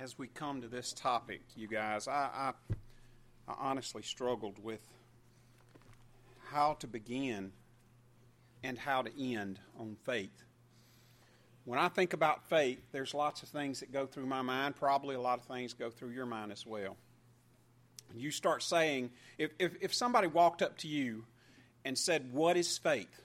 As we come to this topic, you guys, I honestly struggled with how to begin and how to end on faith. When I think about faith, there's lots of things that go through my mind. Probably a lot of things go through your mind as well. You start saying, if somebody walked up to you and said, "What is faith?"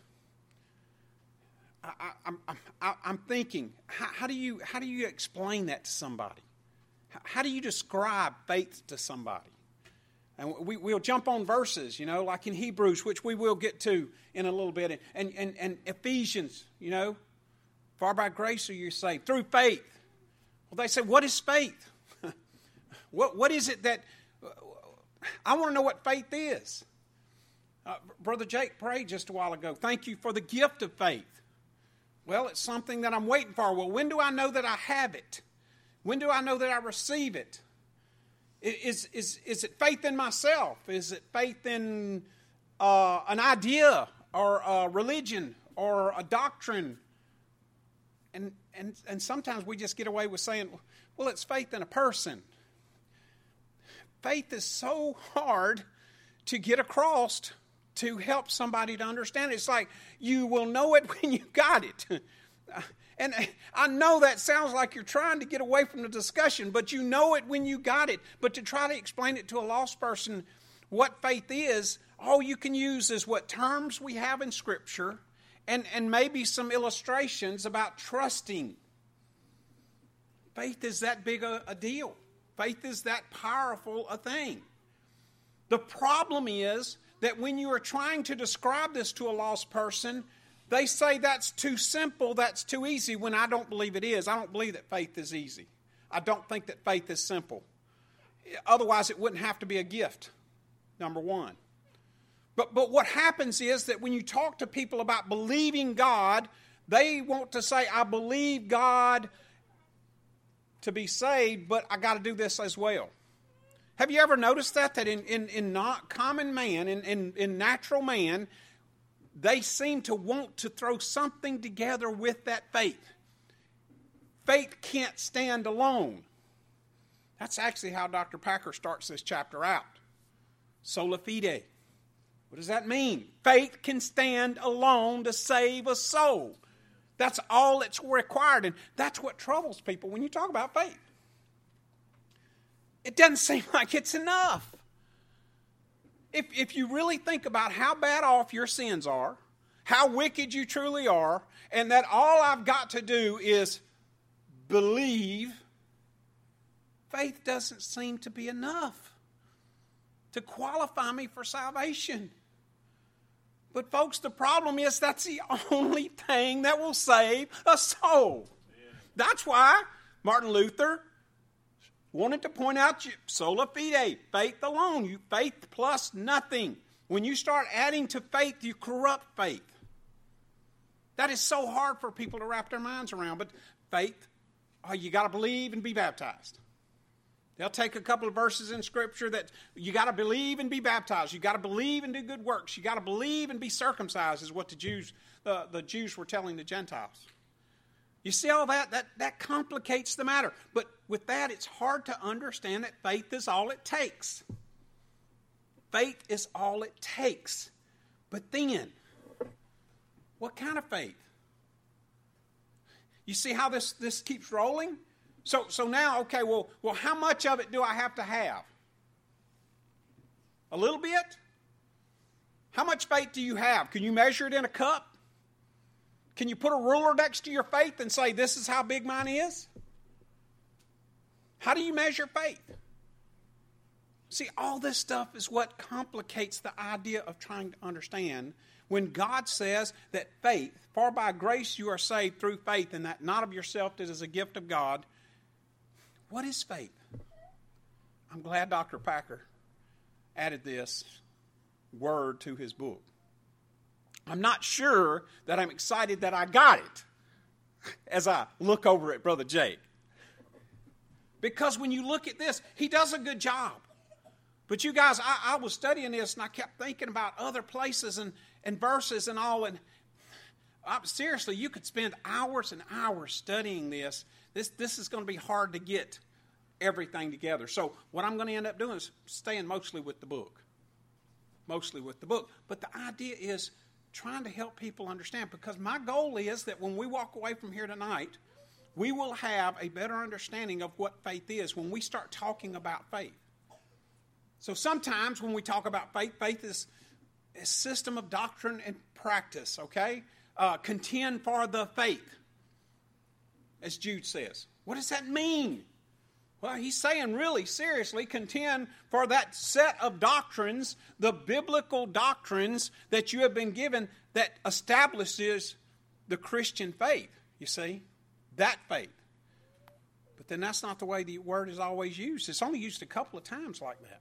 I'm thinking, how do you explain that to somebody? How do you describe faith to somebody? And we'll jump on verses, like in Hebrews, which we will get to in a little bit, and Ephesians, for by grace are you saved through faith. Well, they say, what is faith? What is it that I want to know what faith is? Brother Jake prayed just a while ago. Thank you for the gift of faith. Well, it's something that I'm waiting for. Well, when do I know that I have it? When do I know that I receive it? Is it faith in myself? Is it faith in an idea or a religion or a doctrine? And sometimes we just get away with saying, well, it's faith in a person. Faith is so hard to get across to help somebody to understand it. It's like you will know it when you got it. And I know that sounds like you're trying to get away from the discussion, but you know it when you got it. But to try to explain it to a lost person what faith is, all you can use is what terms we have in Scripture and maybe some illustrations about trusting. Faith is that big a deal. Faith is that powerful a thing. The problem is that when you are trying to describe this to a lost person, they say that's too simple, that's too easy, when I don't believe it is. I don't believe that faith is easy. I don't think that faith is simple. Otherwise, it wouldn't have to be a gift, number one. But what happens is that when you talk to people about believing God, they want to say, I believe God to be saved, but I got to do this as well. Have you ever noticed that in not common man, in natural man, they seem to want to throw something together with that faith. Faith can't stand alone. That's actually how Dr. Packer starts this chapter out. Sola fide. What does that mean? Faith can stand alone to save a soul. That's all that's required, and that's what troubles people when you talk about faith. It doesn't seem like it's enough. If you really think about how bad off your sins are, how wicked you truly are, and that all I've got to do is believe, faith doesn't seem to be enough to qualify me for salvation. But folks, the problem is that's the only thing that will save a soul. That's why Martin Luther wanted to point out sola fide, faith alone, faith plus nothing. When you start adding to faith, you corrupt faith. That is so hard for people to wrap their minds around. But faith, you got to believe and be baptized. They'll take a couple of verses in Scripture that you got to believe and be baptized. You got to believe and do good works. You got to believe and be circumcised is what the Jews were telling the Gentiles. You see all that? That complicates the matter. But with that, it's hard to understand that faith is all it takes. Faith is all it takes. But then, what kind of faith? You see how this keeps rolling? So now, okay, well, how much of it do I have to have? A little bit? How much faith do you have? Can you measure it in a cup? Can you put a ruler next to your faith and say, this is how big mine is? How do you measure faith? See, all this stuff is what complicates the idea of trying to understand when God says that faith, for by grace you are saved through faith, and that not of yourself, it is a gift of God. What is faith? I'm glad Dr. Packer added this word to his book. I'm not sure that I'm excited that I got it as I look over at Brother Jake. Because when you look at this, he does a good job. But you guys, I was studying this and I kept thinking about other places and verses and all. And seriously, you could spend hours and hours studying this. This is going to be hard to get everything together. So what I'm going to end up doing is staying mostly with the book. Mostly with the book. But the idea is trying to help people understand, because my goal is that when we walk away from here tonight, we will have a better understanding of what faith is when we start talking about faith. So sometimes when we talk about faith, faith is a system of doctrine and practice, okay? Contend for the faith, as Jude says. What does that mean? Well, he's saying really seriously, contend for that set of doctrines, the biblical doctrines that you have been given that establishes the Christian faith, you see, that faith. But then that's not the way the word is always used. It's only used a couple of times like that.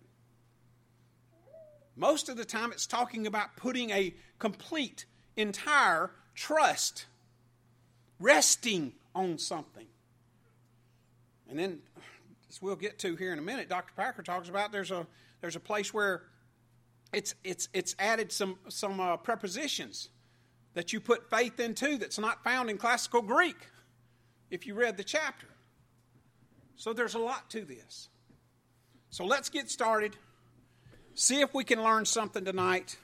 Most of the time it's talking about putting a complete, entire trust, resting on something. And then, as we'll get to here in a minute, Dr. Packer talks about there's a place where it's added some prepositions that you put faith into that's not found in classical Greek, if you read the chapter. So there's a lot to this. So let's get started. See if we can learn something tonight.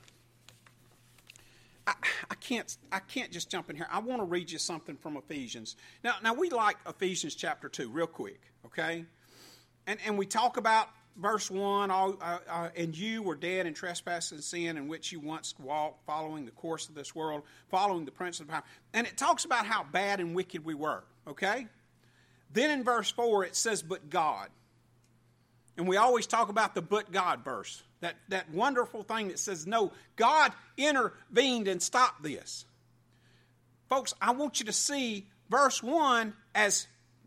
I can't just jump in here. I want to read you something from Ephesians. Now we like Ephesians chapter 2 real quick, okay? And we talk about verse 1, and you were dead in trespass and sin in which you once walked, following the course of this world, following the prince of the power. And it talks about how bad and wicked we were, okay? Then in verse 4 it says, but God. And we always talk about the but God verse. That wonderful thing that says, no, God intervened and stopped this. Folks, I want you to see verse 1 as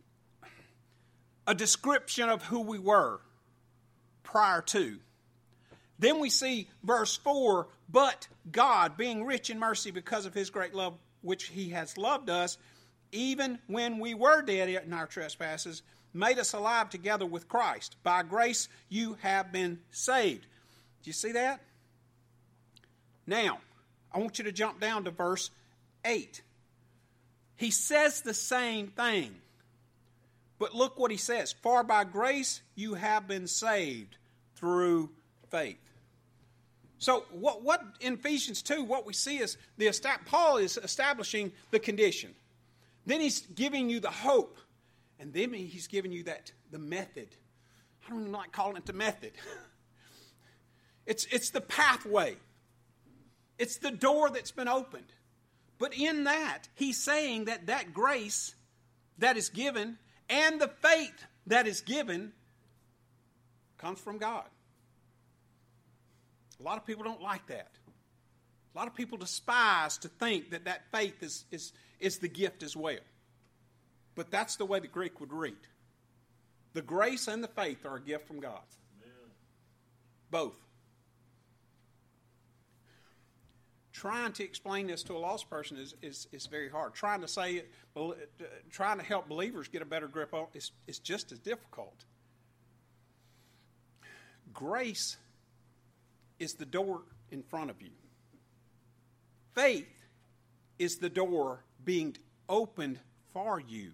a description of who we were prior to. Then we see verse 4, but God, being rich in mercy because of his great love, which he has loved us, even when we were dead in our trespasses, made us alive together with Christ. By grace you have been saved. Do you see that? Now, I want you to jump down to verse 8. He says the same thing. But look what he says. For by grace you have been saved through faith. So what in Ephesians 2, what we see is Paul is establishing the condition. Then he's giving you the hope. And then he's giving you the method. I don't even like calling it the method. It's the pathway. It's the door that's been opened. But in that, he's saying that grace that is given and the faith that is given comes from God. A lot of people don't like that. A lot of people despise to think that faith is the gift as well. But that's the way the Greek would read. The grace and the faith are a gift from God. Amen. Both. Trying to explain this to a lost person is very hard. Trying to help believers get a better grip on it is just as difficult. Grace is the door in front of you. Faith is the door being opened for you.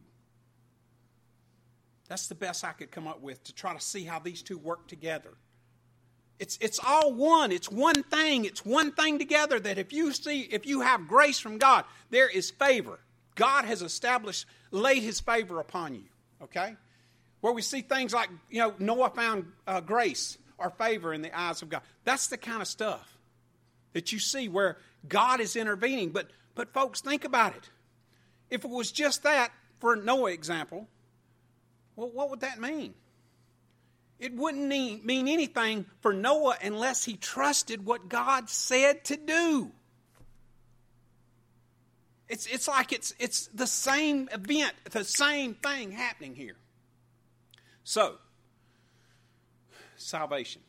That's the best I could come up with to try to see how these two work together. It's all one. It's one thing. It's one thing together that if you have grace from God, there is favor. God has laid his favor upon you. Okay? Where we see things like, Noah found grace or favor in the eyes of God. That's the kind of stuff that you see where God is intervening. But folks, think about it. If it was just that, for Noah example, well, what would that mean? It wouldn't mean anything for Noah unless he trusted what God said to do. It's like it's the same event, the same thing happening here. So, salvation.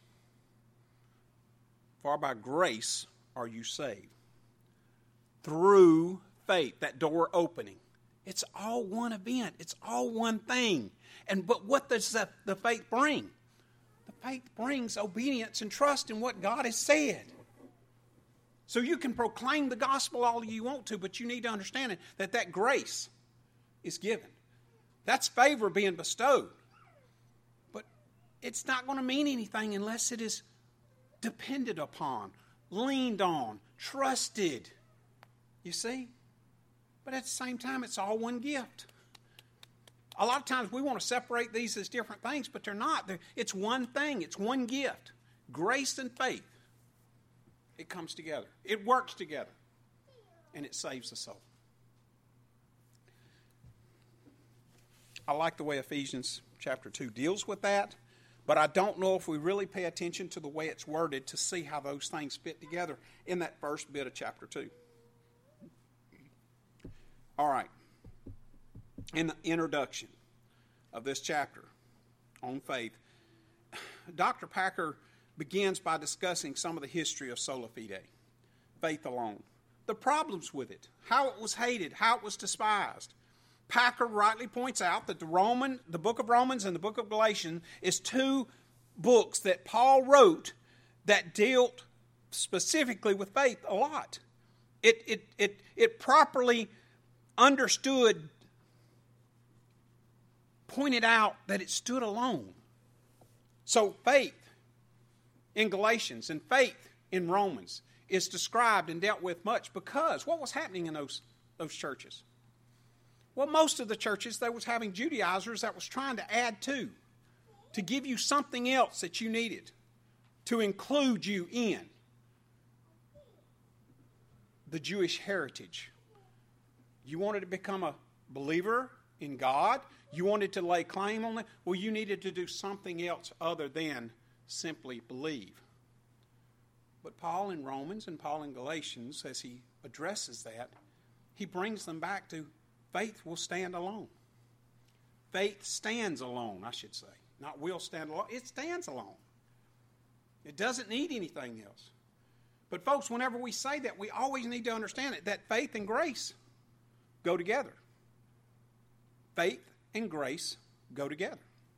For by grace are you saved. Through faith, that door opening. It's all one event. It's all one thing. But what does the faith bring? The faith brings obedience and trust in what God has said. So you can proclaim the gospel all you want to, but you need to understand that grace is given. That's favor being bestowed. it's not going to mean anything unless it is depended upon, leaned on, trusted. You see? But at the same time, it's all one gift. A lot of times we want to separate these as different things, but they're not. It's one thing. It's one gift. Grace and faith. It comes together. It works together. And it saves the soul. I like the way Ephesians chapter 2 deals with that, but I don't know if we really pay attention to the way it's worded to see how those things fit together in that first bit of chapter 2. All right. In the introduction of this chapter on faith, Dr. Packer begins by discussing some of the history of sola fide, faith alone, the problems with it, how it was hated, how it was despised. Packer rightly points out that the book of Romans and the book of Galatians is two books that Paul wrote that dealt specifically with faith a lot. It properly understood, pointed out that it stood alone. So faith in Galatians and faith in Romans is described and dealt with much because what was happening in those churches? Well, most of the churches, they was having Judaizers that was trying to add to give you something else that you needed, to include you in the Jewish heritage. You wanted to become a believer in God? You wanted to lay claim on it? Well, you needed to do something else other than simply believe. But Paul in Romans and Paul in Galatians, as he addresses that, he brings them back to faith will stand alone. Faith stands alone, I should say. Not will stand alone. It stands alone. It doesn't need anything else. But folks, whenever we say that, we always need to understand it, that faith and grace go together. Faith and grace go together.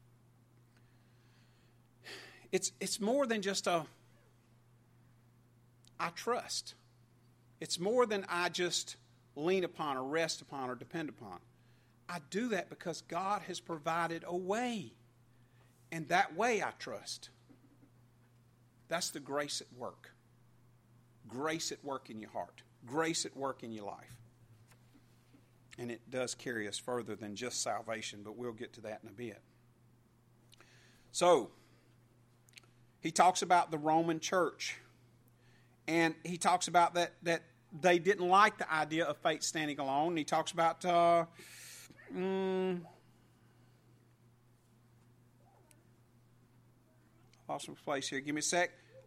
It's more than just I trust. It's more than I just lean upon or rest upon or depend upon. I do that because God has provided a way. And that way I trust. That's the grace at work. Grace at work in your heart. Grace at work in your life. And it does carry us further than just salvation, but we'll get to that in a bit. So, he talks about the Roman church. And he talks about that they didn't like the idea of faith standing alone. And he talks about lost my place here. Give me a sec.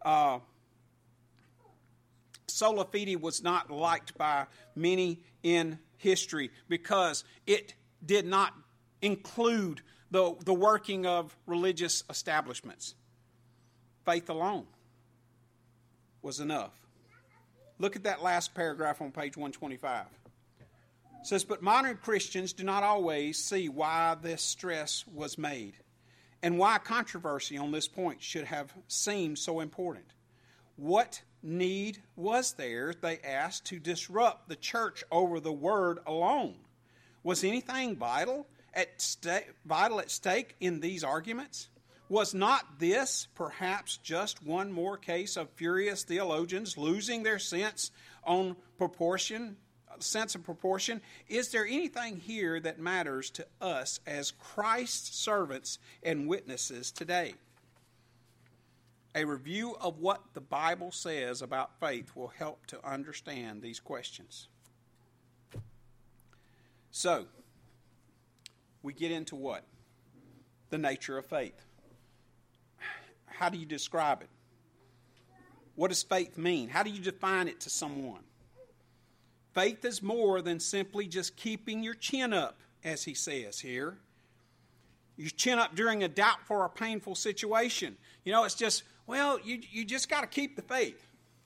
Sola fide was not liked by many in history because it did not include the working of religious establishments. Faith alone was enough. Look at that last paragraph on page 125. It says, but modern Christians do not always see why this stress was made and why controversy on this point should have seemed so important. What need was there, they asked, to disrupt the church over the word alone? Was anything vital at stake in these arguments? Was not this perhaps just one more case of furious theologians losing their sense of proportion? Is there anything here that matters to us as Christ's servants and witnesses today? A review of what the Bible says about faith will help to understand these questions. So, we get into what? The nature of faith. How do you describe it? What does faith mean? How do you define it to someone? Faith is more than simply just keeping your chin up, as he says here. Your chin up during a doubtful or painful situation. You know, it's just, well, you just got to keep the faith.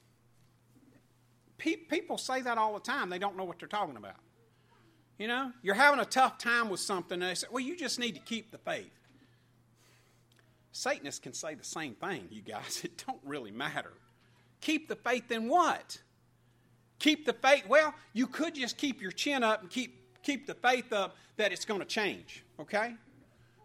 People say that all the time. They don't know what they're talking about. You know, you're having a tough time with something, and they say, well, you just need to keep the faith. Satanists can say the same thing, you guys. It don't really matter. Keep the faith in what? Keep the faith. Well, you could just keep your chin up and keep the faith up that it's going to change, okay?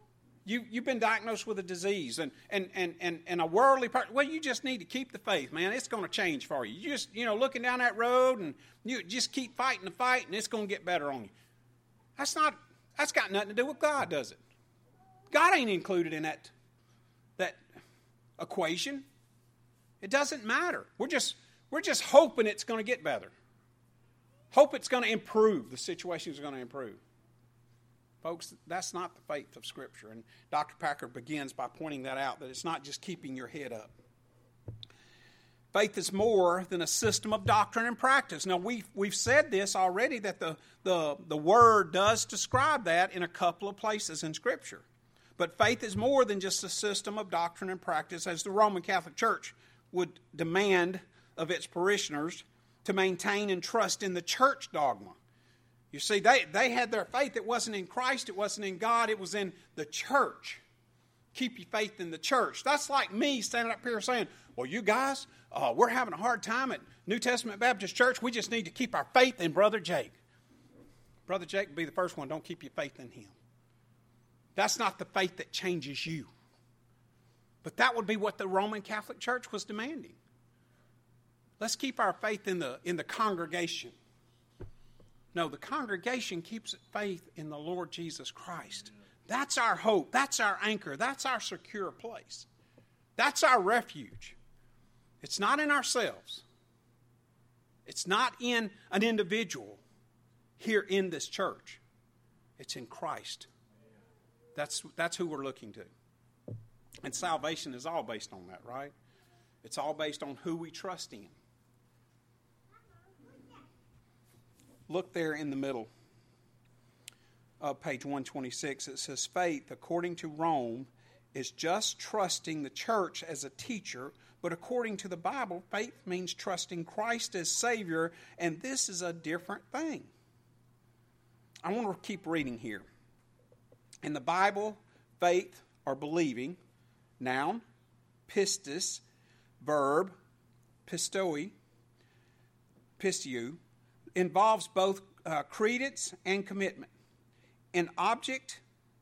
You've been diagnosed with a disease and a worldly person. Well, you just need to keep the faith, man. It's going to change for you. You just, looking down that road and you just keep fighting the fight and it's going to get better on you. That's got nothing to do with God, does it? God ain't included in that equation. It doesn't matter. We're just hoping it's going to get better. Hope it's going to improve. The situation is going to improve. Folks, that's not the faith of Scripture. And Dr. Packer begins by pointing that out, that it's not just keeping your head up. Faith is more than a system of doctrine and practice. Now, we've said this already, that the Word does describe that in a couple of places in Scripture. But faith is more than just a system of doctrine and practice, as the Roman Catholic Church would demand of its parishioners to maintain and trust in the church dogma. You see, they had their faith. It wasn't in Christ. It wasn't in God. It was in the church. Keep your faith in the church. That's like me standing up here saying, well, you guys, we're having a hard time at New Testament Baptist Church. We just need to keep our faith in Brother Jake. Brother Jake will be the first one. Don't keep your faith in him. That's not the faith that changes you. But that would be what the Roman Catholic Church was demanding. Let's keep our faith in the congregation. No, the congregation keeps its faith in the Lord Jesus Christ. That's our hope. That's our anchor. That's our secure place. That's our refuge. It's not in ourselves. It's not in an individual here in this church. It's in Christ. That's who we're looking to. And salvation is all based on that, right? It's all based on who we trust in. Look there in the middle of page 126. It says, faith, according to Rome, is just trusting the church as a teacher, but according to the Bible, faith means trusting Christ as Savior, and this is a different thing. I want to keep reading here. In the Bible, faith or believing, noun, pistis, verb, pistoi, pistiu, involves both credence and commitment. Its object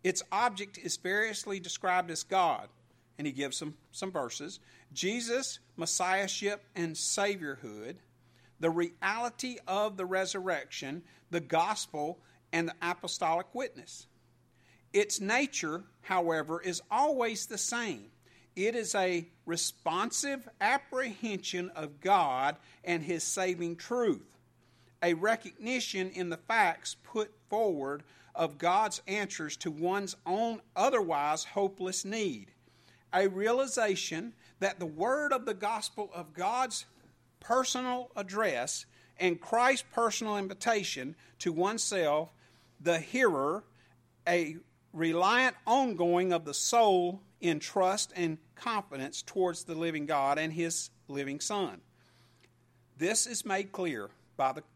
is variously described as God, and he gives some verses. Jesus, Messiahship and Saviorhood, the reality of the resurrection, the gospel, and the apostolic witness. Its nature, however, is always the same. It is a responsive apprehension of God and his saving truth, a recognition in the facts put forward of God's answers to one's own otherwise hopeless need, a realization that the word of the gospel of God's personal address and Christ's personal invitation to oneself, the hearer, a reliant ongoing of the soul in trust and confidence towards the living God and his living Son. This is made clear by the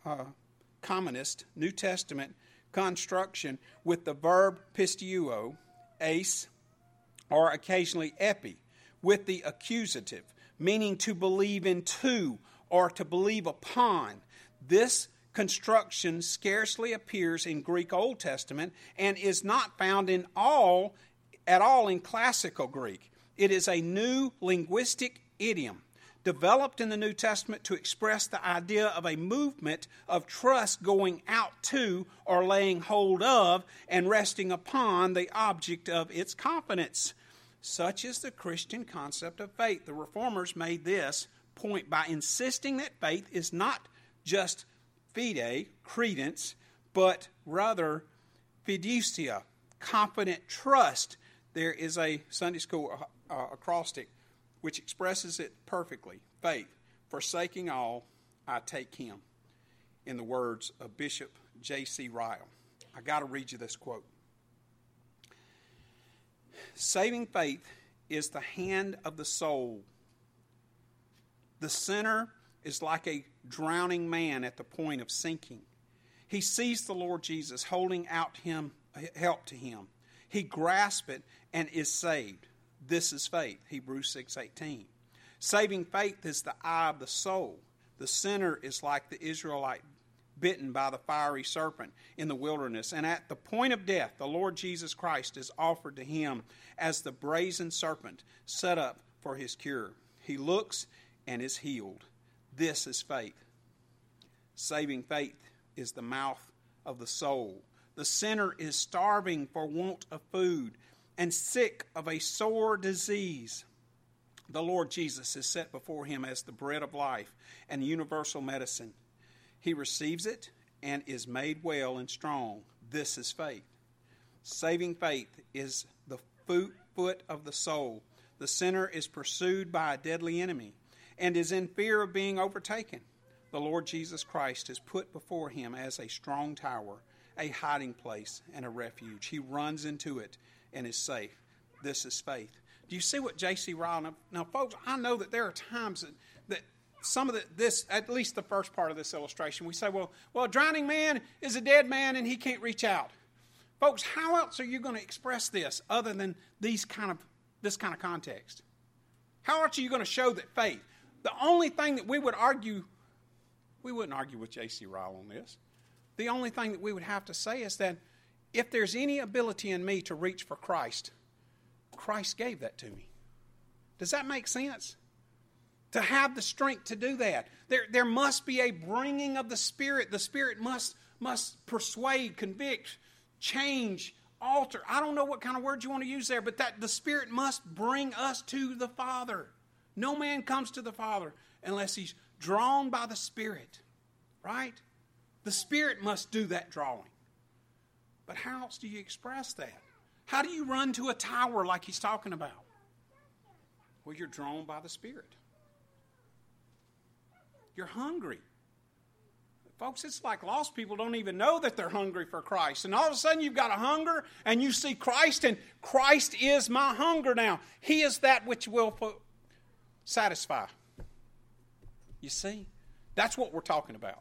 commonest New Testament construction with the verb pistiuo, ace, or occasionally epi, with the accusative, meaning to believe into or to believe upon. This construction scarcely appears in Greek Old Testament and is not found at all in classical Greek. It is a new linguistic idiom developed in the New Testament to express the idea of a movement of trust going out to or laying hold of and resting upon the object of its confidence. Such is the Christian concept of faith. The Reformers made this point by insisting that faith is not just fide, credence, but rather fiducia, confident trust. There is a Sunday school acrostic which expresses it perfectly. Faith, forsaking all, I take him. In the words of Bishop J.C. Ryle. I got to read you this quote. Saving faith is the hand of the soul. The sinner is like a drowning man at the point of sinking. He sees the Lord Jesus holding out help to him. He grasps it and is saved. This is faith, Hebrews 6:18. Saving faith is the eye of the soul. The sinner is like the Israelite bitten by the fiery serpent in the wilderness. And at the point of death, the Lord Jesus Christ is offered to him as the brazen serpent set up for his cure. He looks and is healed. This is faith. Saving faith is the mouth of the soul. The sinner is starving for want of food and sick of a sore disease. The Lord Jesus is set before him as the bread of life and universal medicine. He receives it and is made well and strong. This is faith. Saving faith is the foot of the soul. The sinner is pursued by a deadly enemy and is in fear of being overtaken. The Lord Jesus Christ is put before him as a strong tower, a hiding place, and a refuge. He runs into it and is safe. This is faith. Do you see what J.C. Ryle... Now, folks, I know that there are times that some of this, at least the first part of this illustration, we say, well, a drowning man is a dead man and he can't reach out. Folks, how else are you going to express this other than this kind of context? How else are you going to show that faith? The only thing that we wouldn't argue with J.C. Ryle on this. The only thing that we would have to say is that if there's any ability in me to reach for Christ, Christ gave that to me. Does that make sense? To have the strength to do that. There must be a bringing of the Spirit. The Spirit must persuade, convict, change, alter. I don't know what kind of words you want to use there, but that the Spirit must bring us to the Father. No man comes to the Father unless he's drawn by the Spirit. Right? The Spirit must do that drawing. But how else do you express that? How do you run to a tower like he's talking about? Well, you're drawn by the Spirit. You're hungry. Folks, it's like lost people don't even know that they're hungry for Christ. And all of a sudden you've got a hunger and you see Christ, and Christ is my hunger now. He is that which will satisfy. You see? That's what we're talking about.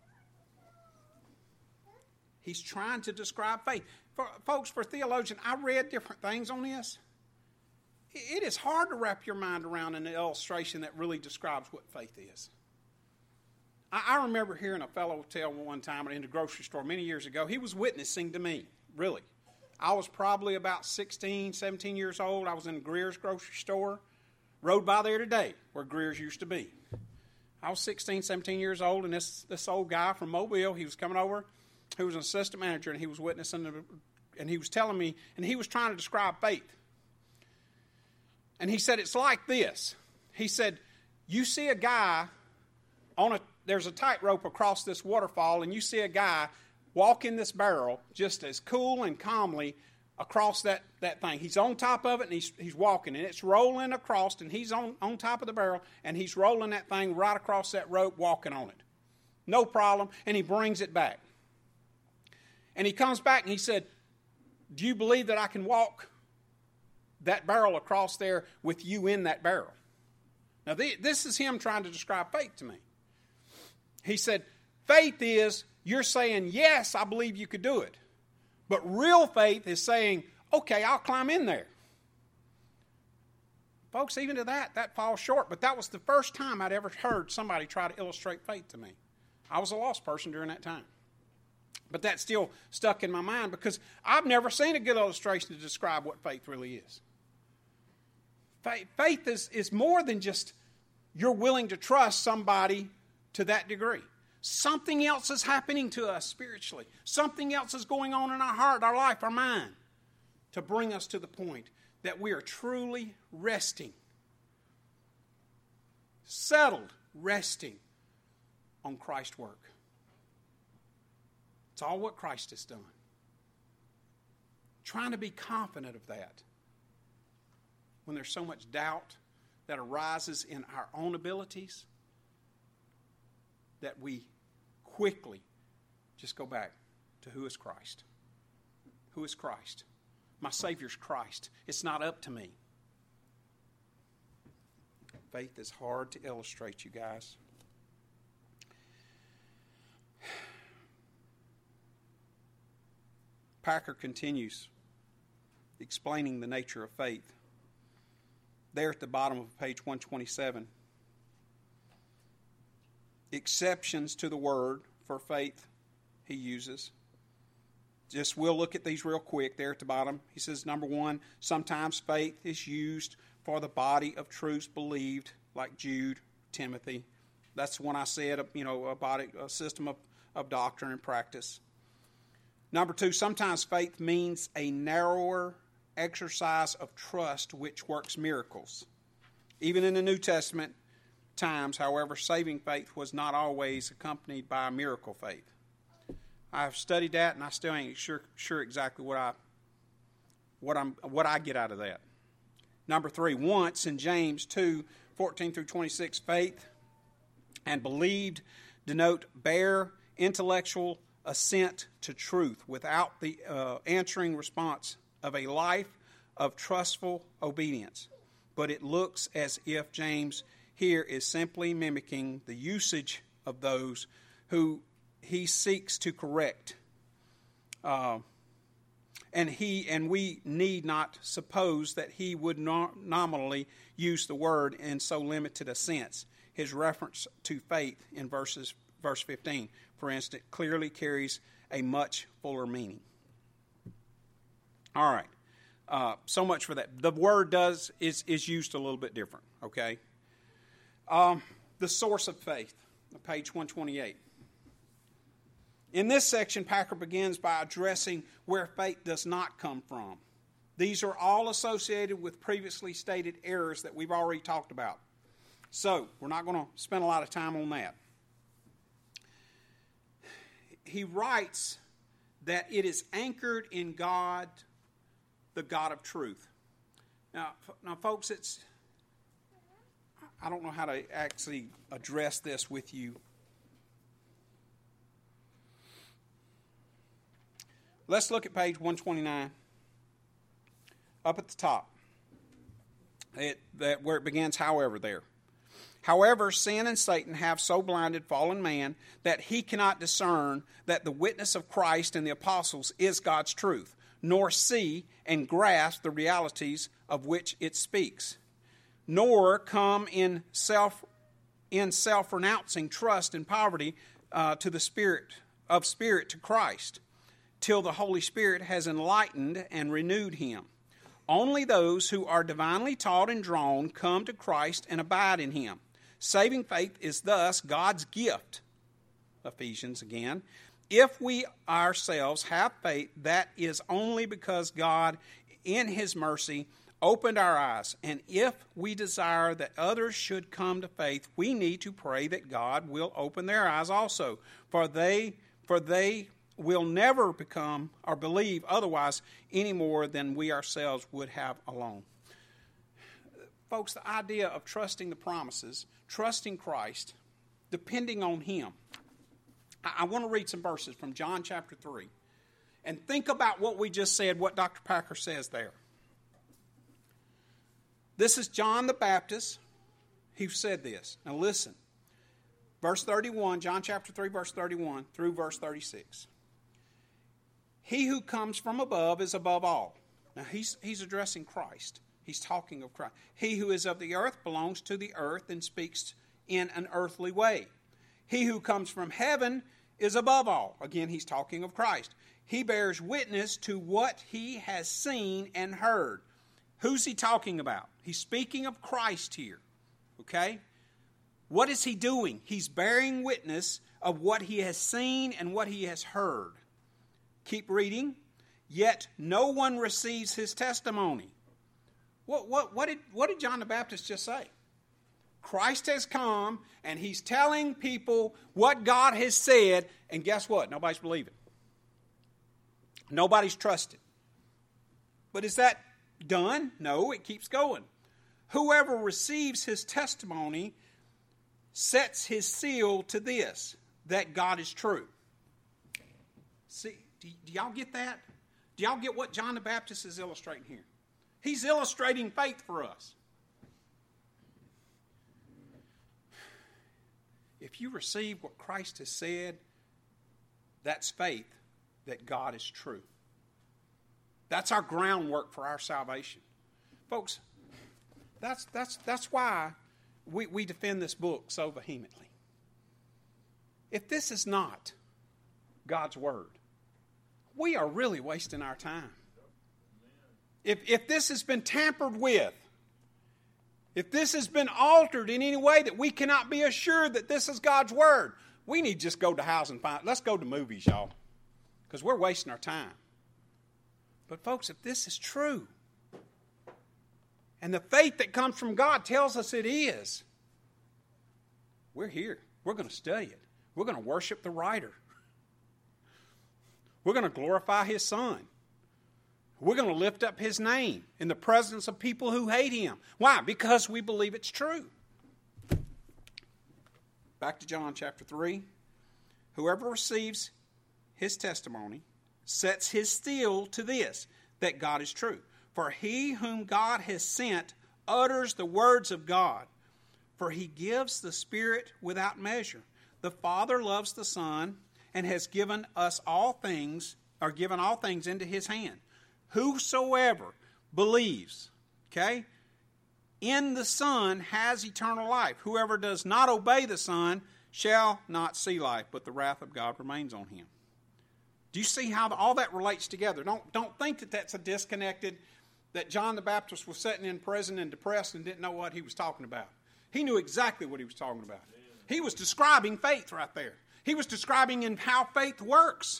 He's trying to describe faith. Folks, for theologians, I read different things on this. It is hard to wrap your mind around an illustration that really describes what faith is. I remember hearing a fellow tell one time in the grocery store many years ago, he was witnessing to me, really. I was probably about 16, 17 years old. I was in Greer's grocery store, rode by there today where Greer's used to be. I was 16, 17 years old, and this old guy from Mobile, he was coming over, who was an assistant manager, and he was witnessing, and he was telling me, and he was trying to describe faith. And he said, it's like this. He said, you see a guy there's a tightrope across this waterfall, and you see a guy walking this barrel just as cool and calmly across that thing. He's on top of it, and he's walking, and it's rolling across, and he's on top of the barrel, and he's rolling that thing right across that rope, walking on it. No problem, and he brings it back. And he comes back, and he said, do you believe that I can walk that barrel across there with you in that barrel? Now, this is him trying to describe faith to me. He said, faith is you're saying, yes, I believe you could do it. But real faith is saying, okay, I'll climb in there. Folks, even to that falls short. But that was the first time I'd ever heard somebody try to illustrate faith to me. I was a lost person during that time. But that still stuck in my mind because I've never seen a good illustration to describe what faith really is. Faith is more than just you're willing to trust somebody to that degree. Something else is happening to us spiritually. Something else is going on in our heart, our life, our mind to bring us to the point that we are truly resting, settled, resting on Christ's work. It's all what Christ has done. Trying to be confident of that when there's so much doubt that arises in our own abilities that we quickly just go back to who is Christ. Who is Christ? My Savior's Christ. It's not up to me. Faith is hard to illustrate, you guys. Packer continues explaining the nature of faith. There at the bottom of page 127. Exceptions to the word for faith he uses. We'll look at these real quick there at the bottom. He says, number one, sometimes faith is used for the body of truths believed, like Jude, Timothy. That's when I said, a system of doctrine and practice. Number two, sometimes faith means a narrower exercise of trust which works miracles. Even in the New Testament times, however, saving faith was not always accompanied by a miracle faith. I've studied that, and I still ain't sure exactly what I get out of that. Number three, once in James 2:14 through 26, faith and believed denote bare intellectual assent to truth without the answering response of a life of trustful obedience. But it looks as if James here is simply mimicking the usage of those who he seeks to correct. And we need not suppose that he would nominally use the word in so limited a sense. His reference to faith in verse 15, for instance, clearly carries a much fuller meaning. All right. So much for that. The word is used a little bit different, okay? The source of faith, page 128. In this section, Packer begins by addressing where faith does not come from. These are all associated with previously stated errors that we've already talked about. So, we're not going to spend a lot of time on that. He writes that it is anchored in God, the God of truth. Now folks, I don't know how to actually address this with you. Let's look at page 129, up at the top, where it begins, however, there. However, sin and Satan have so blinded fallen man that he cannot discern that the witness of Christ and the apostles is God's truth, nor see and grasp the realities of which it speaks, nor come in self-renouncing trust and poverty to the spirit to Christ, till the Holy Spirit has enlightened and renewed him. Only those who are divinely taught and drawn come to Christ and abide in him. Saving faith is thus God's gift, Ephesians again. If we ourselves have faith, that is only because God, in his mercy, opened our eyes. And if we desire that others should come to faith, we need to pray that God will open their eyes also. For they will never become or believe otherwise any more than we ourselves would have alone. Folks, the idea of trusting the promises, trusting Christ, depending on him. I want to read some verses from John chapter 3 and think about what we just said, what Dr. Packer says there. This is John the Baptist who said this. Now listen. Verse 31, John chapter 3, verse 31 through verse 36. He who comes from above is above all. Now he's addressing Christ. He's talking of Christ. He who is of the earth belongs to the earth and speaks in an earthly way. He who comes from heaven is above all. Again, he's talking of Christ. He bears witness to what he has seen and heard. Who's he talking about? He's speaking of Christ here. Okay? What is he doing? He's bearing witness of what he has seen and what he has heard. Keep reading. Yet no one receives his testimony. What did John the Baptist just say? Christ has come and he's telling people what God has said, and guess what? Nobody's believing. Nobody's trusted. But is that done? No, it keeps going. Whoever receives his testimony sets his seal to this, that God is true. See, do y'all get that? Do y'all get what John the Baptist is illustrating here? He's illustrating faith for us. If you receive what Christ has said, that's faith that God is true. That's our groundwork for our salvation. Folks, that's why we defend this book so vehemently. if this is not God's Word, we are really wasting our time. If this has been tampered with, if this has been altered in any way that we cannot be assured that this is God's Word, we need to just go to house and find. Let's go to movies, y'all, because we're wasting our time. But folks, if this is true, and the faith that comes from God tells us it is, we're here. We're going to study it. We're going to worship the writer. We're going to glorify His Son. We're going to lift up His name in the presence of people who hate Him. Why? Because we believe it's true. Back to John chapter 3. Whoever receives His testimony sets his seal to this, that God is true. For he whom God has sent utters the words of God. For He gives the Spirit without measure. The Father loves the Son and has given us all things, or given all things into His hand. Whosoever believes, in the Son has eternal life. Whoever does not obey the Son shall not see life, but the wrath of God remains on him. Do you see how all that relates together? Don't think that that's a disconnected, that John the Baptist was sitting in prison and depressed and didn't know what he was talking about. He knew exactly what he was talking about. He was describing faith right there. He was describing in how faith works.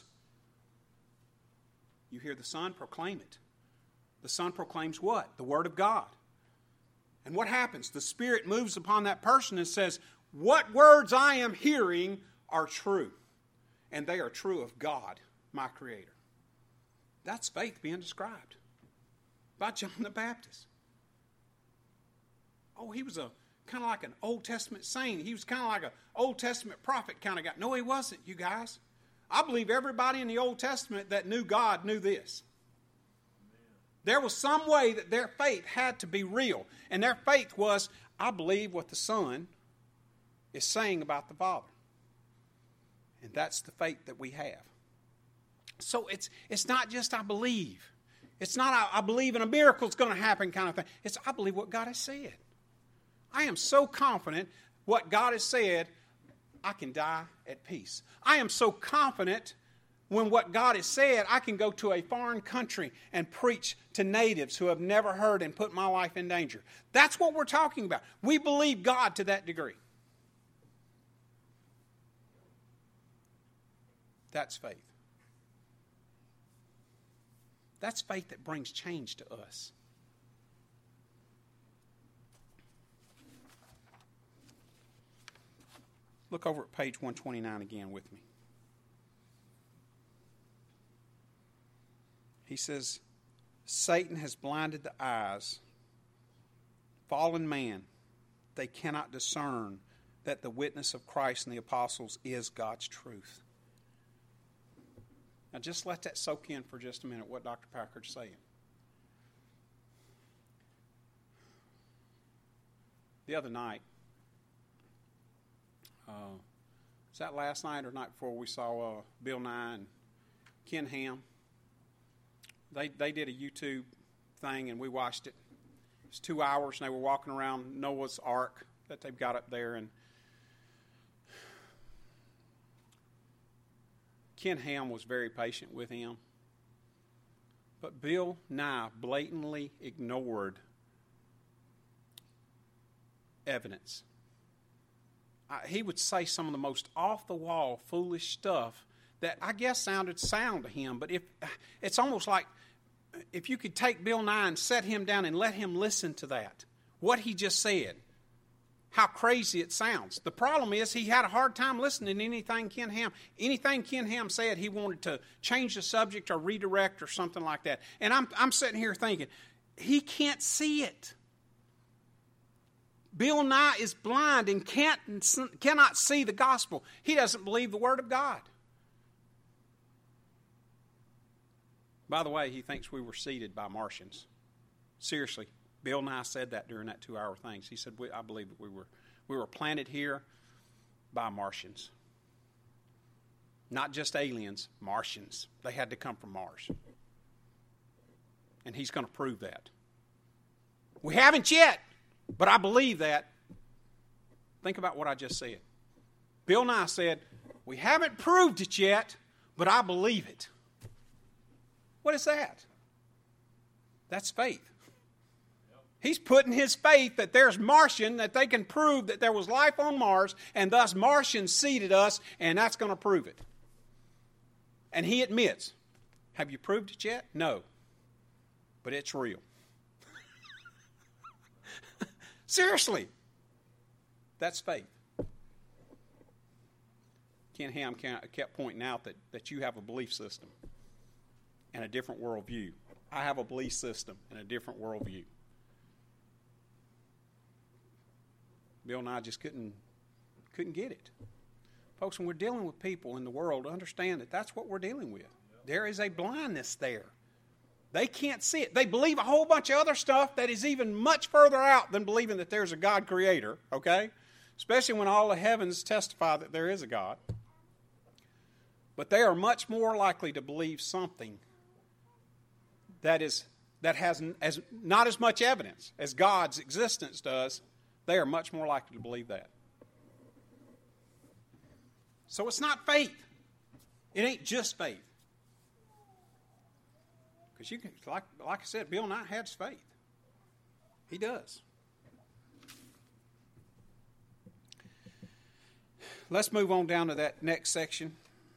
You hear the Son proclaim it. The Son proclaims what? The Word of God. And what happens? The Spirit moves upon that person and says, what words I am hearing are true. And they are true of God, my Creator. That's faith being described by John the Baptist. Oh, he was kind of like an Old Testament saint. He was kind of like an Old Testament prophet kind of guy. No, he wasn't, you guys. I believe everybody in the Old Testament that knew God knew this. There was some way that their faith had to be real. And their faith was, I believe what the Son is saying about the Father. And that's the faith that we have. So it's not just I believe. It's not I believe in a miracle's going to happen kind of thing. It's I believe what God has said. I am so confident what God has said, I can die at peace. I am so confident when what God has said, I can go to a foreign country and preach to natives who have never heard and put my life in danger. That's what we're talking about. We believe God to that degree. That's faith. That's faith that brings change to us. Look over at page 129 again with me. He says, Satan has blinded the eyes. Fallen man, they cannot discern that the witness of Christ and the apostles is God's truth. Now just let that soak in for just a minute, what Dr. Packard's saying. The other night, was that last night or night before, we saw Bill Nye and Ken Ham. They did a YouTube thing and we watched it. It was 2 hours and they were walking around Noah's Ark that they've got up there, and Ken Ham was very patient with him. But Bill Nye blatantly ignored evidence. He would say some of the most off-the-wall, foolish stuff that I guess sounded sound to him. But it's almost like if you could take Bill Nye and set him down and let him listen to that, what he just said, how crazy it sounds. The problem is he had a hard time listening to anything Ken Ham said, he wanted to change the subject or redirect or something like that. And I'm sitting here thinking, he can't see it. Bill Nye is blind and cannot see the gospel. He doesn't believe the Word of God. By the way, he thinks we were seeded by Martians. Seriously, Bill Nye said that during that 2-hour thing. He said, I believe that we were planted here by Martians. Not just aliens, Martians. They had to come from Mars. And he's going to prove that. We haven't yet. But I believe that. Think about what I just said. Bill Nye said, We haven't proved it yet, but I believe it. What is that? That's faith. He's putting his faith that there's Martian, that they can prove that there was life on Mars, and thus Martians seeded us, and that's going to prove it. And he admits, have you proved it yet? No. But it's real. Seriously. That's faith. Ken Ham kept pointing out that you have a belief system and a different worldview. I have a belief system and a different worldview. Bill and I just couldn't get it. Folks, when we're dealing with people in the world, understand that that's what we're dealing with. There is a blindness there. They can't see it. They believe a whole bunch of other stuff that is even much further out than believing that there's a God creator, okay? Especially when all the heavens testify that there is a God. But they are much more likely to believe something that has not as much evidence as God's existence does. They are much more likely to believe that. So it's not faith. It ain't just faith. Because you can, like I said, Bill Nye has faith. He does. Let's move on down to that next section.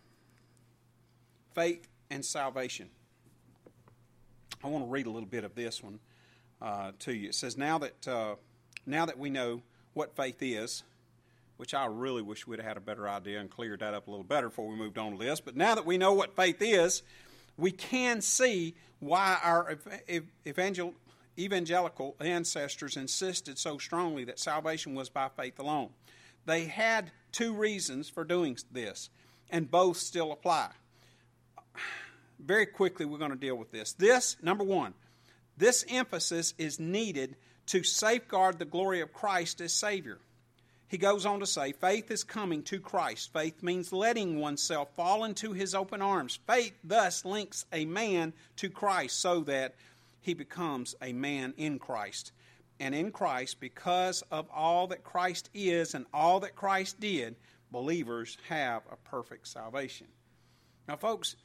Faith and salvation. I want to read a little bit of this one to you. It says, now that we know what faith is, which I really wish we'd have had a better idea and cleared that up a little better before we moved on to this, but now that we know what faith is, we can see why our evangelical ancestors insisted so strongly that salvation was by faith alone. They had two reasons for doing this, and both still apply. Very quickly, we're going to deal with this. This, number one, this emphasis is needed to safeguard the glory of Christ as Savior. He goes on to say, faith is coming to Christ. Faith means letting oneself fall into His open arms. Faith thus links a man to Christ so that he becomes a man in Christ. And in Christ, because of all that Christ is and all that Christ did, believers have a perfect salvation. Now, folks,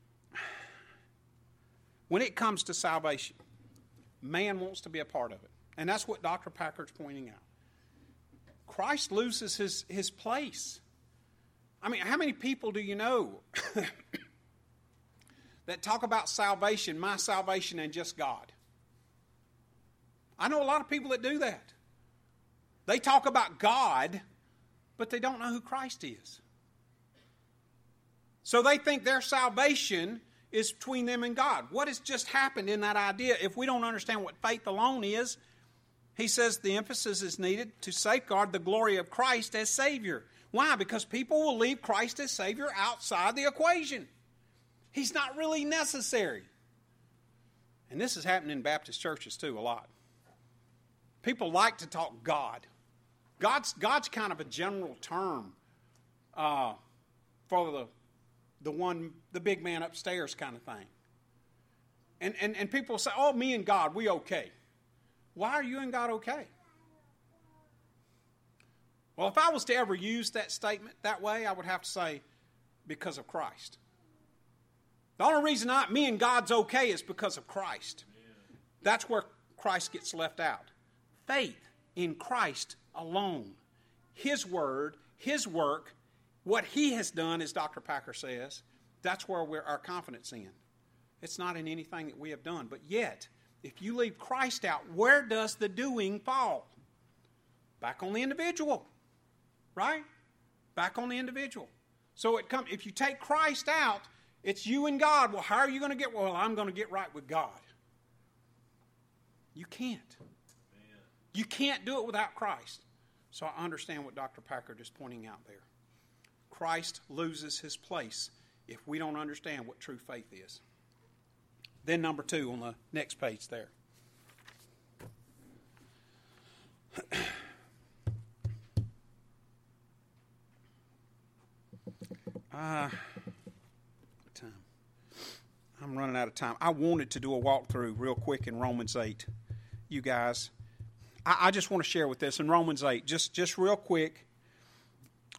when it comes to salvation, man wants to be a part of it. And that's what Dr. Packard's pointing out. Christ loses his place. I mean, how many people do you know that talk about salvation, my salvation, and just God? I know a lot of people that do that. They talk about God, but they don't know who Christ is. So they think their salvation is between them and God. What has just happened in that idea? If we don't understand what faith alone is, he says the emphasis is needed to safeguard the glory of Christ as Savior. Why? Because people will leave Christ as Savior outside the equation. He's not really necessary. And this is happening in Baptist churches too a lot. People like to talk God. God's kind of a general term for the big man upstairs kind of thing. And people say, oh, me and God, we okay. Why are you and God okay? Well, if I was to ever use that statement that way, I would have to say, because of Christ. The only reason me and God's okay is because of Christ. That's where Christ gets left out. Faith in Christ alone. His word, His work, what He has done, as Dr. Packer says, that's where our confidence in. It's not in anything that we have done. But yet, if you leave Christ out, where does the doing fall? Back on the individual. Right? Back on the individual. So if you take Christ out, it's you and God. Well, how are you going to get? Well, I'm going to get right with God. You can't. You can't do it without Christ. So I understand what Dr. Packard is pointing out there. Christ loses His place if we don't understand what true faith is. Then number 2 on the next page there. Time. I'm running out of time. I wanted to do a walkthrough real quick in Romans 8. You guys, I just want to share with this in Romans 8, just real quick.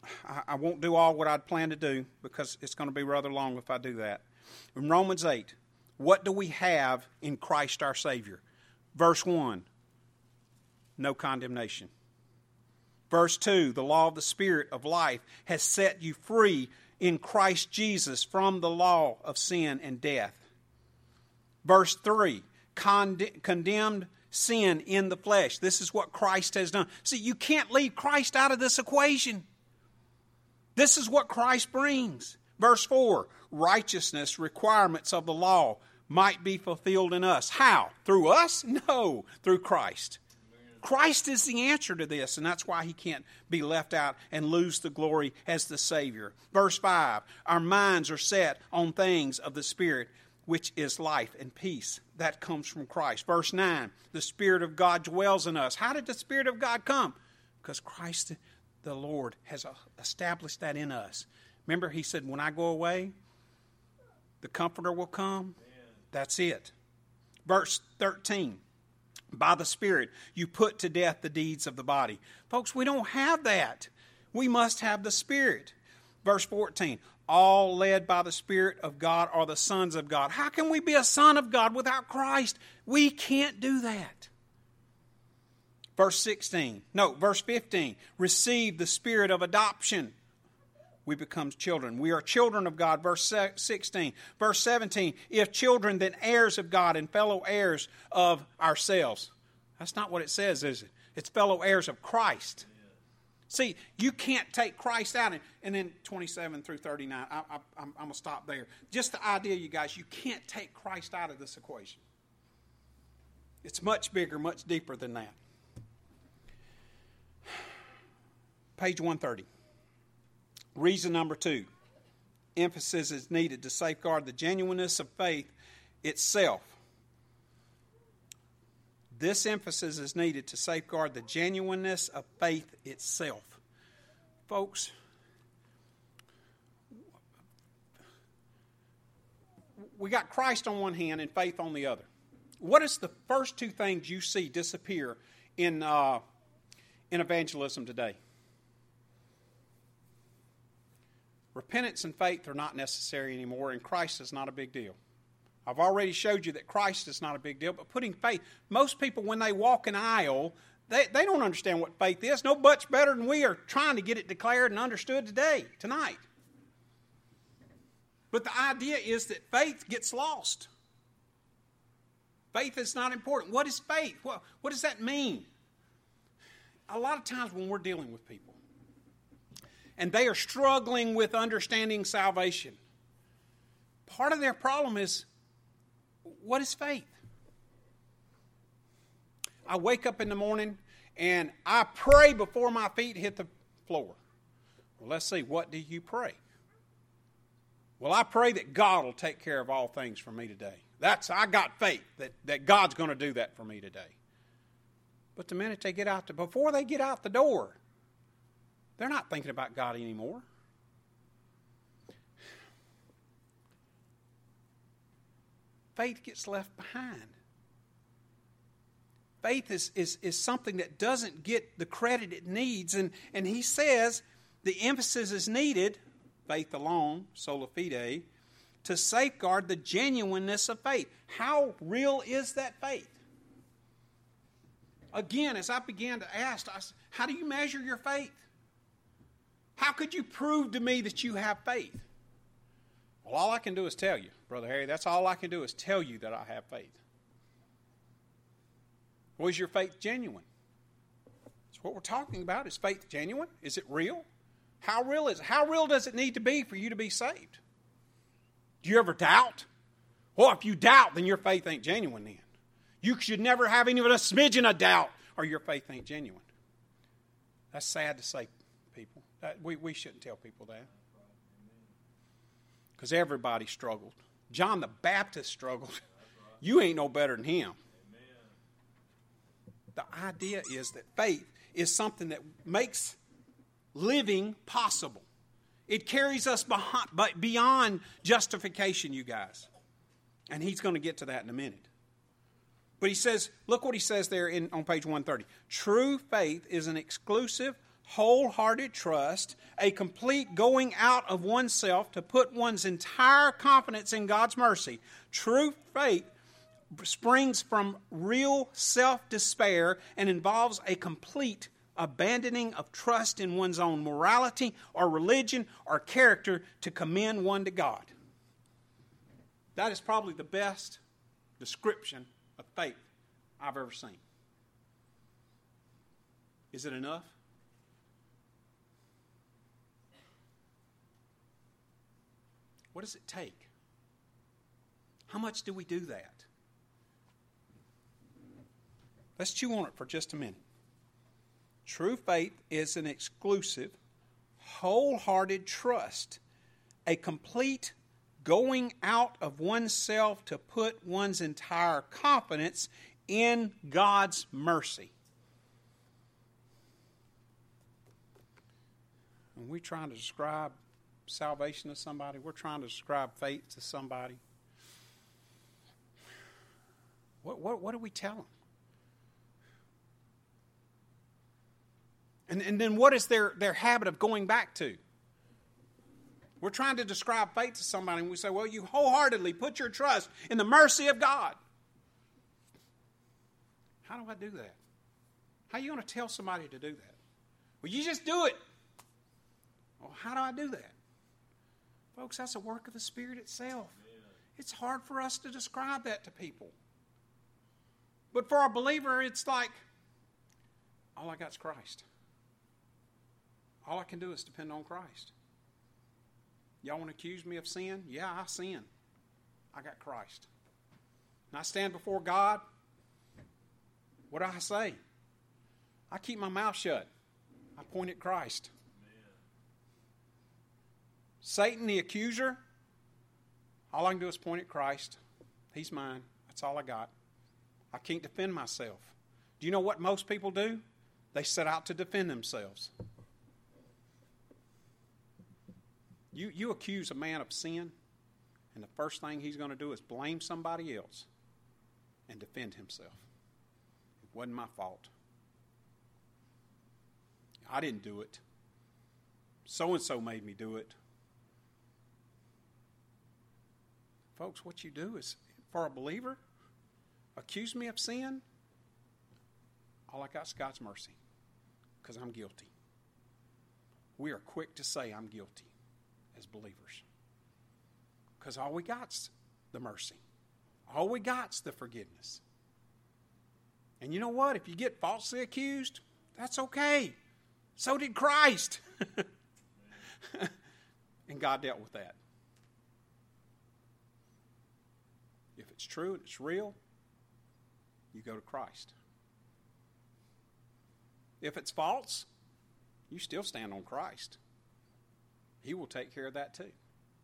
I won't do all what I'd planned to do because it's going to be rather long if I do that. In Romans 8, what do we have in Christ our Savior? Verse 1, no condemnation. Verse 2, the law of the Spirit of life has set you free in Christ Jesus from the law of sin and death. Verse 3, condemned sin in the flesh. This is what Christ has done. See, you can't leave Christ out of this equation. This is what Christ brings. Verse 4, righteousness requirements of the law might be fulfilled in us. How? Through us? No, through Christ. Christ is the answer to this, and that's why he can't be left out and lose the glory as the Savior. Verse 5, our minds are set on things of the Spirit, which is life and peace. That comes from Christ. Verse 9, the Spirit of God dwells in us. How did the Spirit of God come? Because Christ, the Lord, has established that in us. Remember, he said, when I go away, the Comforter will come. That's it. Verse 13, by the Spirit, you put to death the deeds of the body. Folks, we don't have that. We must have the Spirit. Verse 14, all led by the Spirit of God are the sons of God. How can we be a son of God without Christ? We can't do that. Verse 15, receive the Spirit of adoption. We become children. We are children of God. Verse 16. Verse 17. If children, then heirs of God and fellow heirs of ourselves. That's not what it says, is it? It's fellow heirs of Christ. See, you can't take Christ out. And then 27 through 39. I'm going to stop there. Just the idea, you guys, you can't take Christ out of this equation. It's much bigger, much deeper than that. Page 130. Reason number 2, emphasis is needed to safeguard the genuineness of faith itself. This emphasis is needed to safeguard the genuineness of faith itself. Folks, we got Christ on one hand and faith on the other. What is the first two things you see disappear in evangelism today? Repentance and faith are not necessary anymore, and Christ is not a big deal. I've already showed you that Christ is not a big deal, but putting faith, most people when they walk an aisle, they don't understand what faith is, no much better than we are trying to get it declared and understood tonight. But the idea is that faith gets lost. Faith is not important. What is faith? What does that mean? A lot of times when we're dealing with people, and they are struggling with understanding salvation, part of their problem is, what is faith? I wake up in the morning and I pray before my feet hit the floor. Well, let's see, what do you pray? Well, I pray that God will take care of all things for me today. I got faith that God's going to do that for me today. But the minute they before they get out the door, they're not thinking about God anymore. Faith gets left behind. Faith is something that doesn't get the credit it needs. And he says the emphasis is needed, faith alone, sola fide, to safeguard the genuineness of faith. How real is that faith? Again, as I began to ask, how do you measure your faith? How could you prove to me that you have faith? Well, all I can do is tell you, Brother Harry, that's all I can do is tell you that I have faith. Well, is your faith genuine? That's what we're talking about. Is faith genuine? Is it real? How real is it? How real does it need to be for you to be saved? Do you ever doubt? Well, if you doubt, then your faith ain't genuine then. You should never have even a smidgen of doubt or your faith ain't genuine. That's sad to say, people. We shouldn't tell people that. Because everybody struggled. John the Baptist struggled. You ain't no better than him. The idea is that faith is something that makes living possible. It carries us beyond justification, you guys. And he's going to get to that in a minute. But he says, look what he says there on page 130. True faith is an exclusive, wholehearted trust, a complete going out of oneself to put one's entire confidence in God's mercy. True faith springs from real self-despair and involves a complete abandoning of trust in one's own morality or religion or character to commend one to God. That is probably the best description of faith I've ever seen. Is it enough? What does it take? How much do we do that? Let's chew on it for just a minute. True faith is an exclusive, wholehearted trust, a complete going out of oneself to put one's entire confidence in God's mercy. When we're trying to describe salvation to somebody, we're trying to describe faith to somebody, what do we tell them? And then what is their habit of going back to? We're trying to describe faith to somebody and we say, well, you wholeheartedly put your trust in the mercy of God. How do I do that? How are you going to tell somebody to do that? Well, you just do it. Well, how do I do that? Folks, that's a work of the Spirit itself. It's hard for us to describe that to people. But for a believer, it's like, all I got is Christ. All I can do is depend on Christ. Y'all want to accuse me of sin? Yeah, I sin. I got Christ. And I stand before God. What do I say? I keep my mouth shut. I point at Christ. Amen. Satan, the accuser, all I can do is point at Christ. He's mine. That's all I got. I can't defend myself. Do you know what most people do? They set out to defend themselves. You accuse a man of sin, and the first thing he's going to do is blame somebody else and defend himself. It wasn't my fault. I didn't do it. So-and-so made me do it. Folks, what you do is, for a believer, accuse me of sin, all I got is God's mercy, because I'm guilty. We are quick to say I'm guilty as believers, because all we got's the mercy. All we got's the forgiveness. And you know what? If you get falsely accused, that's okay. So did Christ. And God dealt with that. If it's true and it's real, you go to Christ. If it's false, you still stand on Christ. He will take care of that too.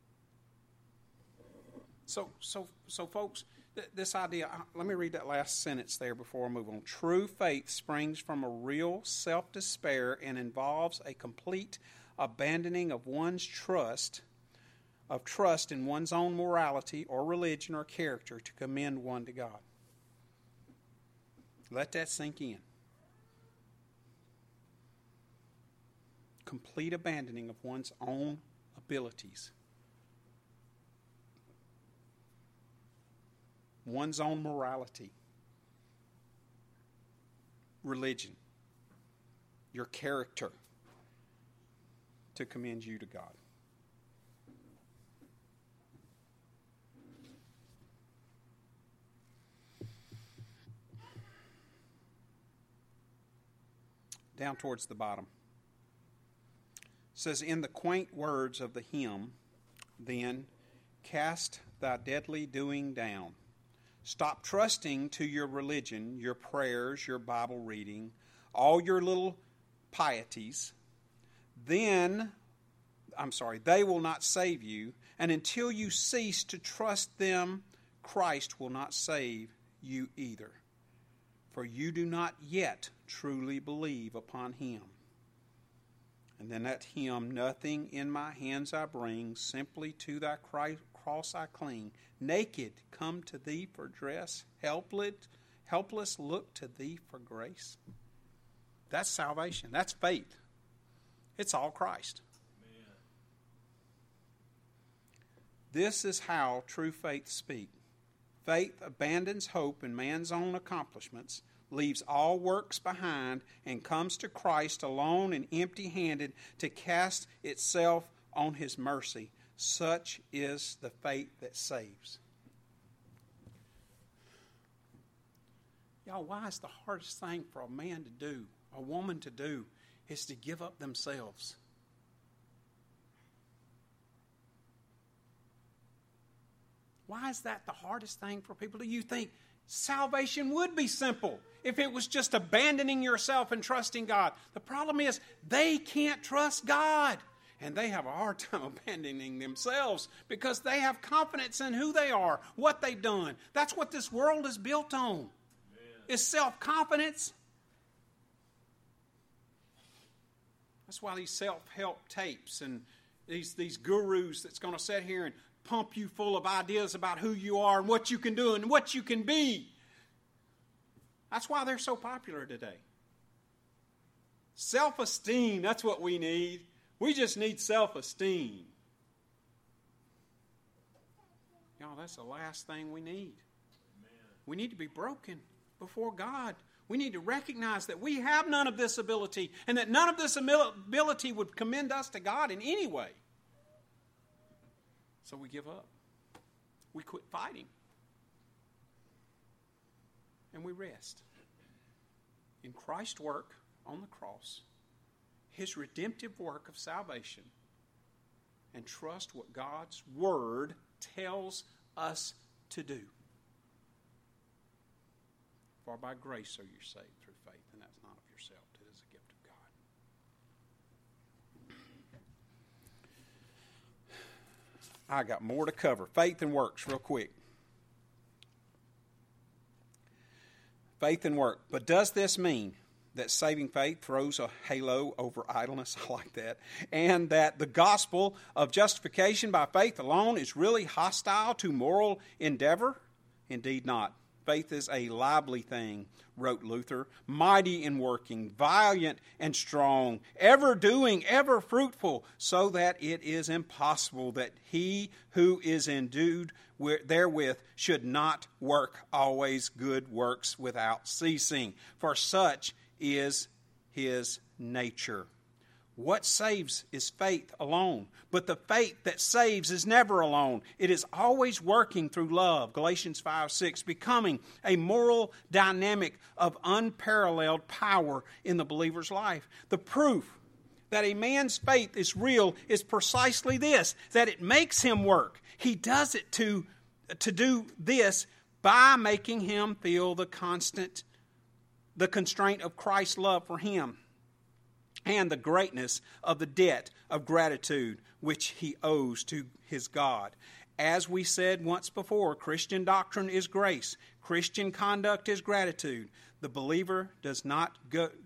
So folks, this idea, let me read that last sentence there before I move on. True faith springs from a real self-despair and involves a complete abandoning of one's trust in one's own morality or religion or character to commend one to God. Let that sink in. Complete abandoning of one's own abilities, one's own morality, religion, your character, to commend you to God. Down towards the bottom. It says, in the quaint words of the hymn, then, cast thy deadly doing down. Stop trusting to your religion, your prayers, your Bible reading, all your little pieties. They will not save you. And until you cease to trust them, Christ will not save you either. For you do not yet truly believe upon him. And then that hymn, nothing in my hands I bring, simply to thy cross I cling. Naked, come to thee for dress, helpless, look to thee for grace. That's salvation. That's faith. It's all Christ. Amen. This is how true faith speaks. Faith abandons hope in man's own accomplishments, leaves all works behind, and comes to Christ alone and empty-handed to cast itself on His mercy. Such is the faith that saves. Y'all, why is the hardest thing for a man to do, a woman to do, is to give up themselves? Why is that the hardest thing for people? Do you think salvation would be simple if it was just abandoning yourself and trusting God? The problem is they can't trust God. And they have a hard time abandoning themselves because they have confidence in who they are, what they've done. That's what this world is built on. Is self-confidence. That's why these self-help tapes and these gurus that's going to sit here and pump you full of ideas about who you are and what you can do and what you can be. That's why they're so popular today. Self-esteem, that's what we need. We just need self-esteem. Y'all, that's the last thing we need. Amen. We need to be broken before God. We need to recognize that we have none of this ability and that none of this ability would commend us to God in any way. So we give up. We quit fighting. And we rest in Christ's work on the cross, His redemptive work of salvation, and trust what God's Word tells us to do. For by grace are you saved through faith, and that's not of yourself. It is a gift of God. I got more to cover. Faith and works, real quick. Faith and work. But does this mean that saving faith throws a halo over idleness? I like that. And that the gospel of justification by faith alone is really hostile to moral endeavor? Indeed not. Faith is a lively thing, wrote Luther, mighty in working, valiant and strong, ever doing, ever fruitful, so that it is impossible that he who is endued therewith should not work always good works without ceasing. For such is his nature. What saves is faith alone. But the faith that saves is never alone. It is always working through love, Galatians 5:6, becoming a moral dynamic of unparalleled power in the believer's life. The proof that a man's faith is real is precisely this, that it makes him work. He does it to do this by making him feel the constraint of Christ's love for him, and the greatness of the debt of gratitude which he owes to his God. As we said once before, Christian doctrine is grace. Christian conduct is gratitude. The believer does not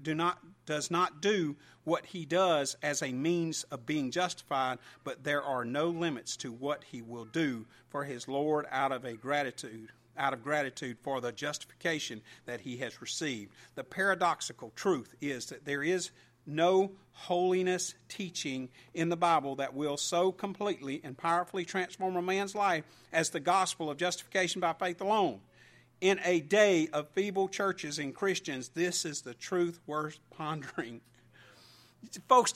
do what he does as a means of being justified, but there are no limits to what he will do for his Lord out of gratitude for the justification that he has received. The paradoxical truth is that there is no holiness teaching in the Bible that will so completely and powerfully transform a man's life as the gospel of justification by faith alone. In a day of feeble churches and Christians, this is the truth worth pondering. Folks,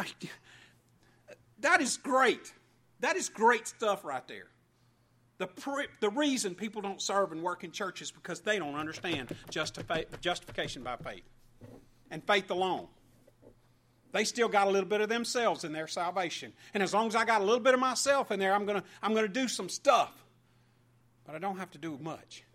that is great. That is great stuff right there. The reason people don't serve and work in church is because they don't understand justification by faith and faith alone. They still got a little bit of themselves in their salvation. And as long as I got a little bit of myself in there, I'm gonna do some stuff. But I don't have to do much.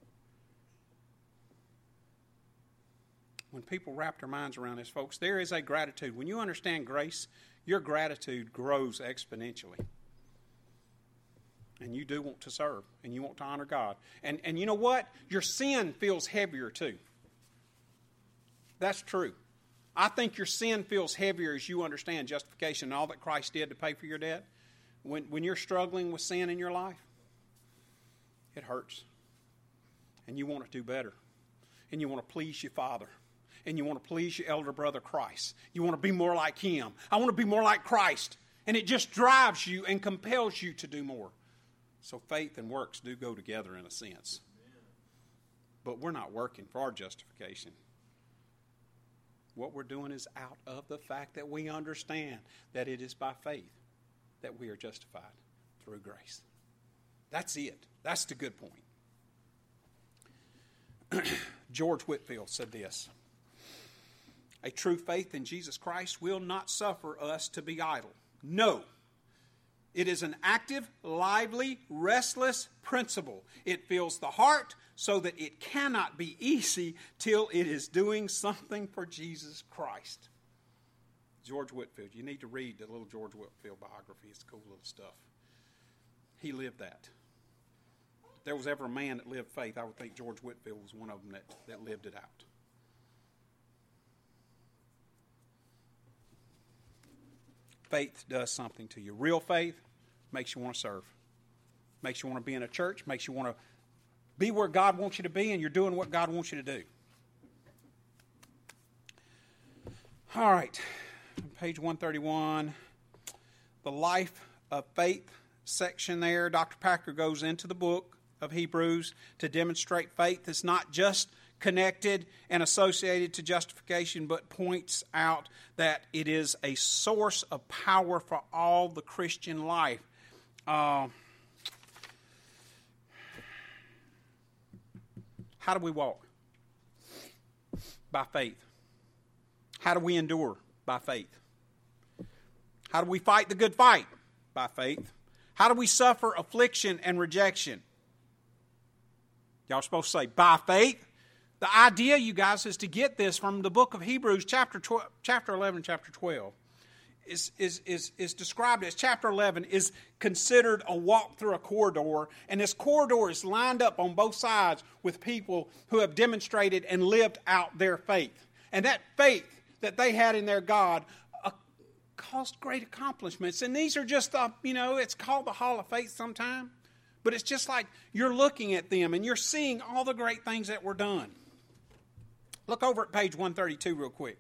When people wrap their minds around this, folks, there is a gratitude. When you understand grace, your gratitude grows exponentially. And you do want to serve, and you want to honor God. And you know what? Your sin feels heavier too. That's true. I think your sin feels heavier as you understand justification and all that Christ did to pay for your debt. When you're struggling with sin in your life, it hurts. And you want to do better. And you want to please your Father. and you want to please your elder brother Christ. You want to be more like him. I want to be more like Christ. And it just drives you and compels you to do more. So faith and works do go together in a sense. But we're not working for our justification. What we're doing is out of the fact that we understand that it is by faith that we are justified through grace. That's it. That's the good point. George Whitefield said this: a true faith in Jesus Christ will not suffer us to be idle. No. It is an active, lively, restless principle. It fills the heart so that it cannot be easy till it is doing something for Jesus Christ. George Whitefield. You need to read the little George Whitefield biography. It's cool little stuff. He lived that. If there was ever a man that lived faith, I would think George Whitefield was one of them that lived it out. Faith does something to you. Real faith makes you want to serve. Makes you want to be in a church. Makes you want to be where God wants you to be, and you're doing what God wants you to do. All right. Page 131. The life of faith section there. Dr. Packer goes into the book of Hebrews to demonstrate faith is not just connected and associated to justification, but points out that it is a source of power for all the Christian life. How do we walk? By faith. How do we endure? By faith. How do we fight the good fight? By faith. How do we suffer affliction and rejection? Y'all are supposed to say, by faith. The idea, you guys, is to get this from the book of Hebrews, chapter 11, chapter 12. Is described as chapter 11 is considered a walk through a corridor, and this corridor is lined up on both sides with people who have demonstrated and lived out their faith. And that faith that they had in their God caused great accomplishments. And these are just, it's called the Hall of Faith sometime, but it's just like you're looking at them and you're seeing all the great things that were done. Look over at page 132 real quick.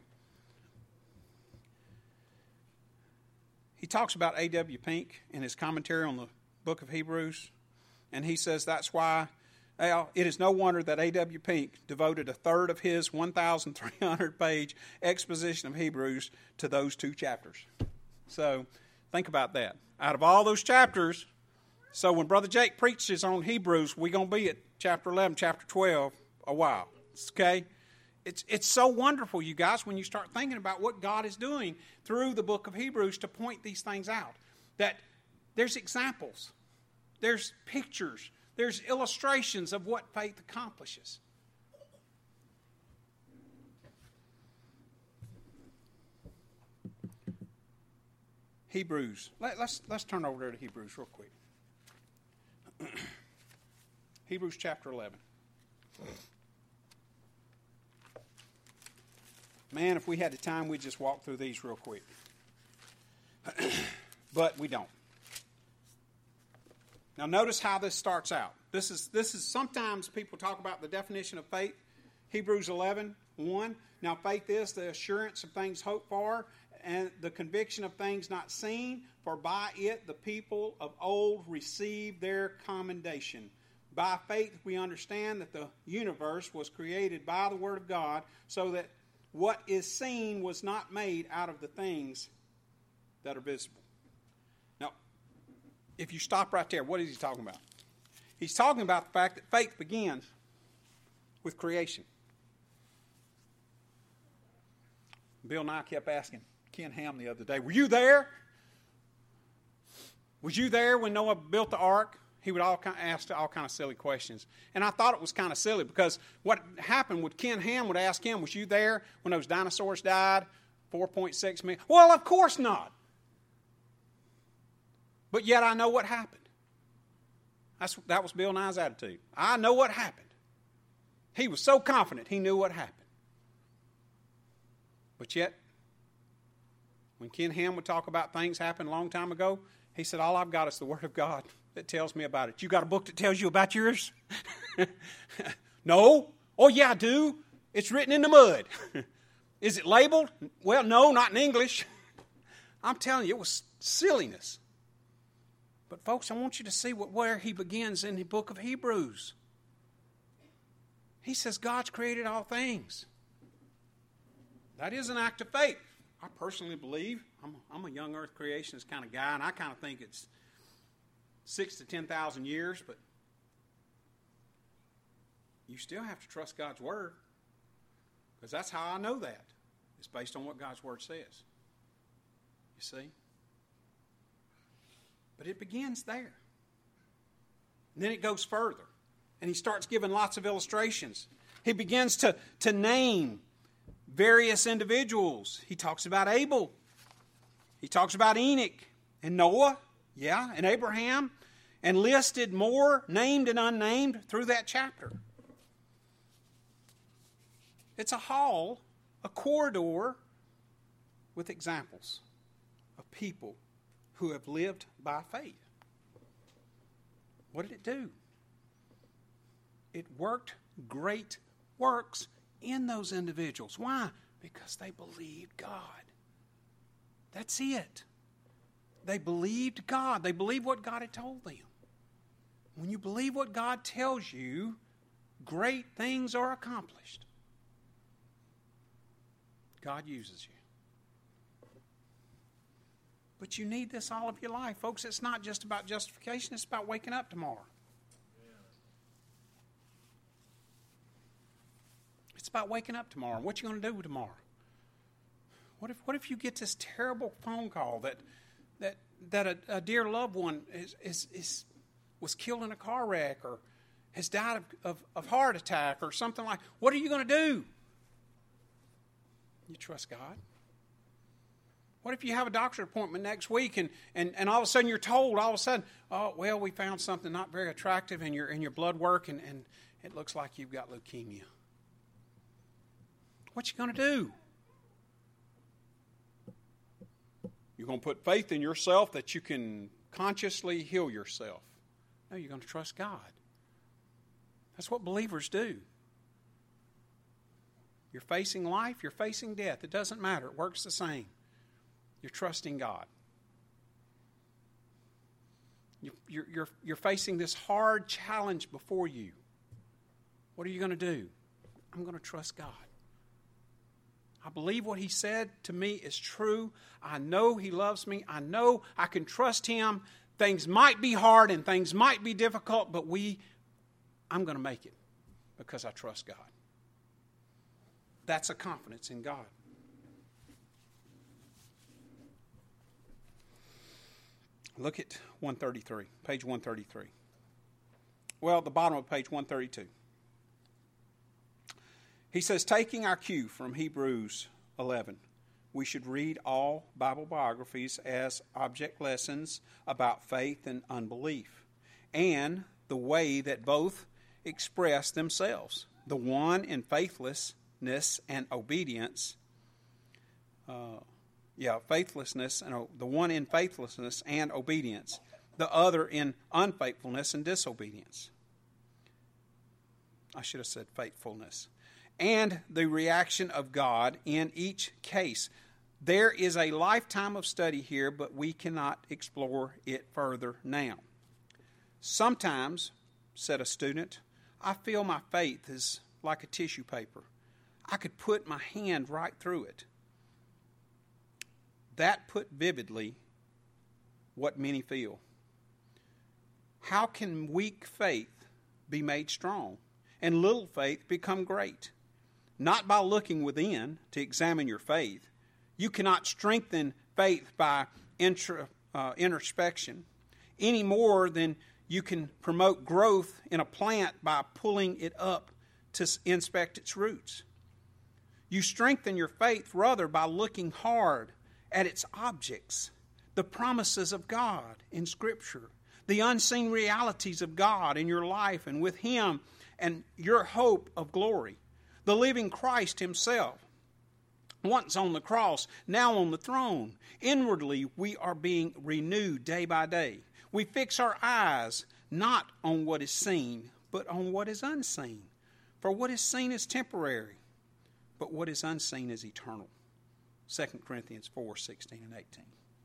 He talks about A.W. Pink in his commentary on the book of Hebrews, and he says that's why it is no wonder that A.W. Pink devoted a third of his 1,300-page exposition of Hebrews to those two chapters. So think about that. Out of all those chapters, so when Brother Jake preaches on Hebrews, we're going to be at chapter 11, chapter 12 a while. Okay? It's so wonderful, you guys, when you start thinking about what God is doing through the book of Hebrews to point these things out. That there's examples, there's pictures, there's illustrations of what faith accomplishes. Hebrews. Let's turn over there to Hebrews real quick. Hebrews chapter 11. Man, if we had the time, we'd just walk through these real quick. But we don't. Now notice how this starts out. This is sometimes people talk about the definition of faith. Hebrews 11:1. Now faith is the assurance of things hoped for and the conviction of things not seen, for by it the people of old received their commendation. By faith we understand that the universe was created by the word of God, so that what is seen was not made out of the things that are visible. Now, if you stop right there, what is he talking about? He's talking about the fact that faith begins with creation. Bill and I kept asking Ken Ham the other day, were you there? Was you there when Noah built the ark? He would ask all kind of silly questions. And I thought it was kind of silly because what happened with Ken Ham would ask him, was you there when those dinosaurs died? 4.6 million. Well, of course not. But yet I know what happened. That was Bill Nye's attitude. I know what happened. He was so confident he knew what happened. But yet, when Ken Ham would talk about things happened a long time ago, he said, all I've got is the Word of God that tells me about it. You got a book that tells you about yours? No. Oh, yeah, I do. It's written in the mud. Is it labeled? Well, no, not in English. I'm telling you, it was silliness. But folks, I want you to see where he begins in the book of Hebrews. He says God's created all things. That is an act of faith. I personally believe, I'm a young earth creationist kind of guy, and I kind of think it's 6,000 to 10,000 years, but you still have to trust God's word, because that's how I know that. It's based on what God's word says. You see? But it begins there. And then it goes further. And he starts giving lots of illustrations. He begins to name various individuals. He talks about Abel. He talks about Enoch and Noah, and Abraham, and listed more named and unnamed through that chapter. It's a hall, a corridor with examples of people who have lived by faith. What did it do? It worked great works in those individuals. Why? Because they believed God. That's it. They believed God. They believed what God had told them. When you believe what God tells you, great things are accomplished. God uses you. But you need this all of your life. Folks, it's not just about justification. It's about waking up tomorrow. It's about waking up tomorrow. What you going to do tomorrow? What if you get this terrible phone call that a dear loved one was killed in a car wreck or has died of heart attack or something like? What are you going to do? You trust God. What if you have a doctor appointment next week and all of a sudden you're told, oh, well, we found something not very attractive in your blood work and it looks like you've got leukemia. What you going to do? You're going to put faith in yourself that you can consciously heal yourself. No, you're going to trust God. That's what believers do. You're facing life, you're facing death. It doesn't matter. It works the same. You're trusting God. You're facing this hard challenge before you. What are you going to do? I'm going to trust God. I believe what He said to me is true. I know He loves me. I know I can trust Him. Things might be hard and things might be difficult, but I'm going to make it because I trust God. That's a confidence in God. Look at 133, page 133. Well, the bottom of page 132. He says, taking our cue from Hebrews 11, we should read all Bible biographies as object lessons about faith and unbelief, and the way that both express themselves, the one in faithlessness and obedience, faithlessness, and the one in faithlessness and obedience, the other in unfaithfulness and disobedience. I should have said faithfulness. And the reaction of God in each case. There is a lifetime of study here, but we cannot explore it further now. Sometimes, said a student, I feel my faith is like a tissue paper. I could put my hand right through it. That put vividly what many feel. How can weak faith be made strong and little faith become great? Not by looking within to examine your faith. You cannot strengthen faith by introspection any more than you can promote growth in a plant by pulling it up to inspect its roots. You strengthen your faith rather by looking hard at its objects, the promises of God in Scripture, the unseen realities of God in your life and with Him and your hope of glory. The living Christ Himself, once on the cross, now on the throne. Inwardly, we are being renewed day by day. We fix our eyes not on what is seen, but on what is unseen. For what is seen is temporary, but what is unseen is eternal. 2 Corinthians 4:16 and 18.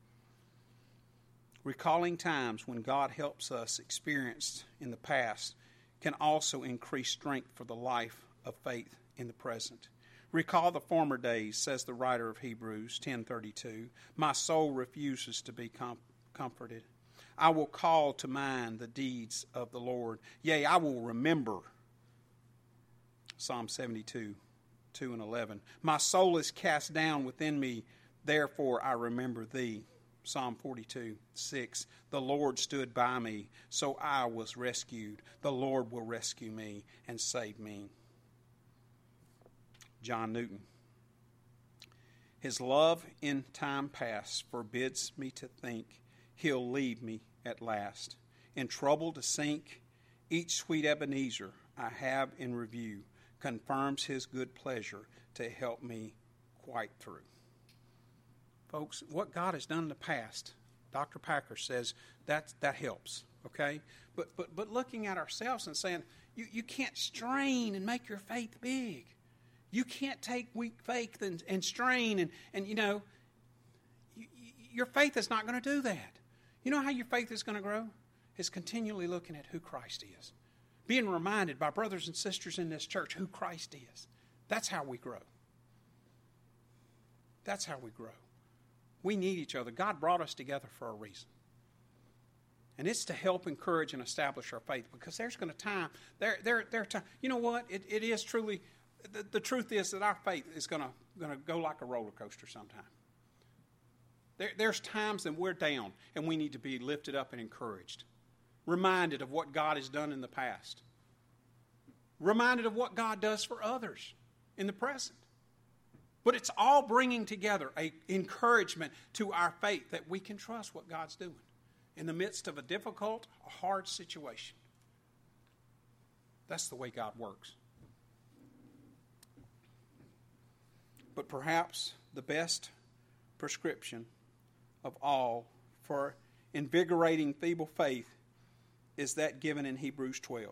Recalling times when God helps us experienced in the past can also increase strength for the life of faith in the present. Recall the former days, says the writer of Hebrews 10:32. My soul refuses to be comforted. I will call to mind the deeds of the Lord. Yea, I will remember. Psalm 72:2 and 11. My soul is cast down within me, therefore I remember thee. Psalm 42:6. The Lord stood by me, so I was rescued. The Lord will rescue me and save me. John Newton. His love in time past forbids me to think he'll leave me at last. In trouble to sink, each sweet Ebenezer I have in review confirms his good pleasure to help me quite through. Folks, what God has done in the past, Dr. Packer says that helps, okay? But looking at ourselves and saying, you can't strain and make your faith big. You can't take weak faith and strain and your faith is not going to do that. You know how your faith is going to grow? It's continually looking at who Christ is. Being reminded by brothers and sisters in this church who Christ is. That's how we grow. That's how we grow. We need each other. God brought us together for a reason. And it's to help encourage and establish our faith, because there's going to time. You know what? It is truly, the truth is that our faith is going to go like a roller coaster sometime. There's times that we're down and we need to be lifted up and encouraged. Reminded of what God has done in the past. Reminded of what God does for others in the present. But it's all bringing together an encouragement to our faith that we can trust what God's doing in the midst of a difficult, hard situation. That's the way God works. But perhaps the best prescription of all for invigorating feeble faith is that given in Hebrews 12.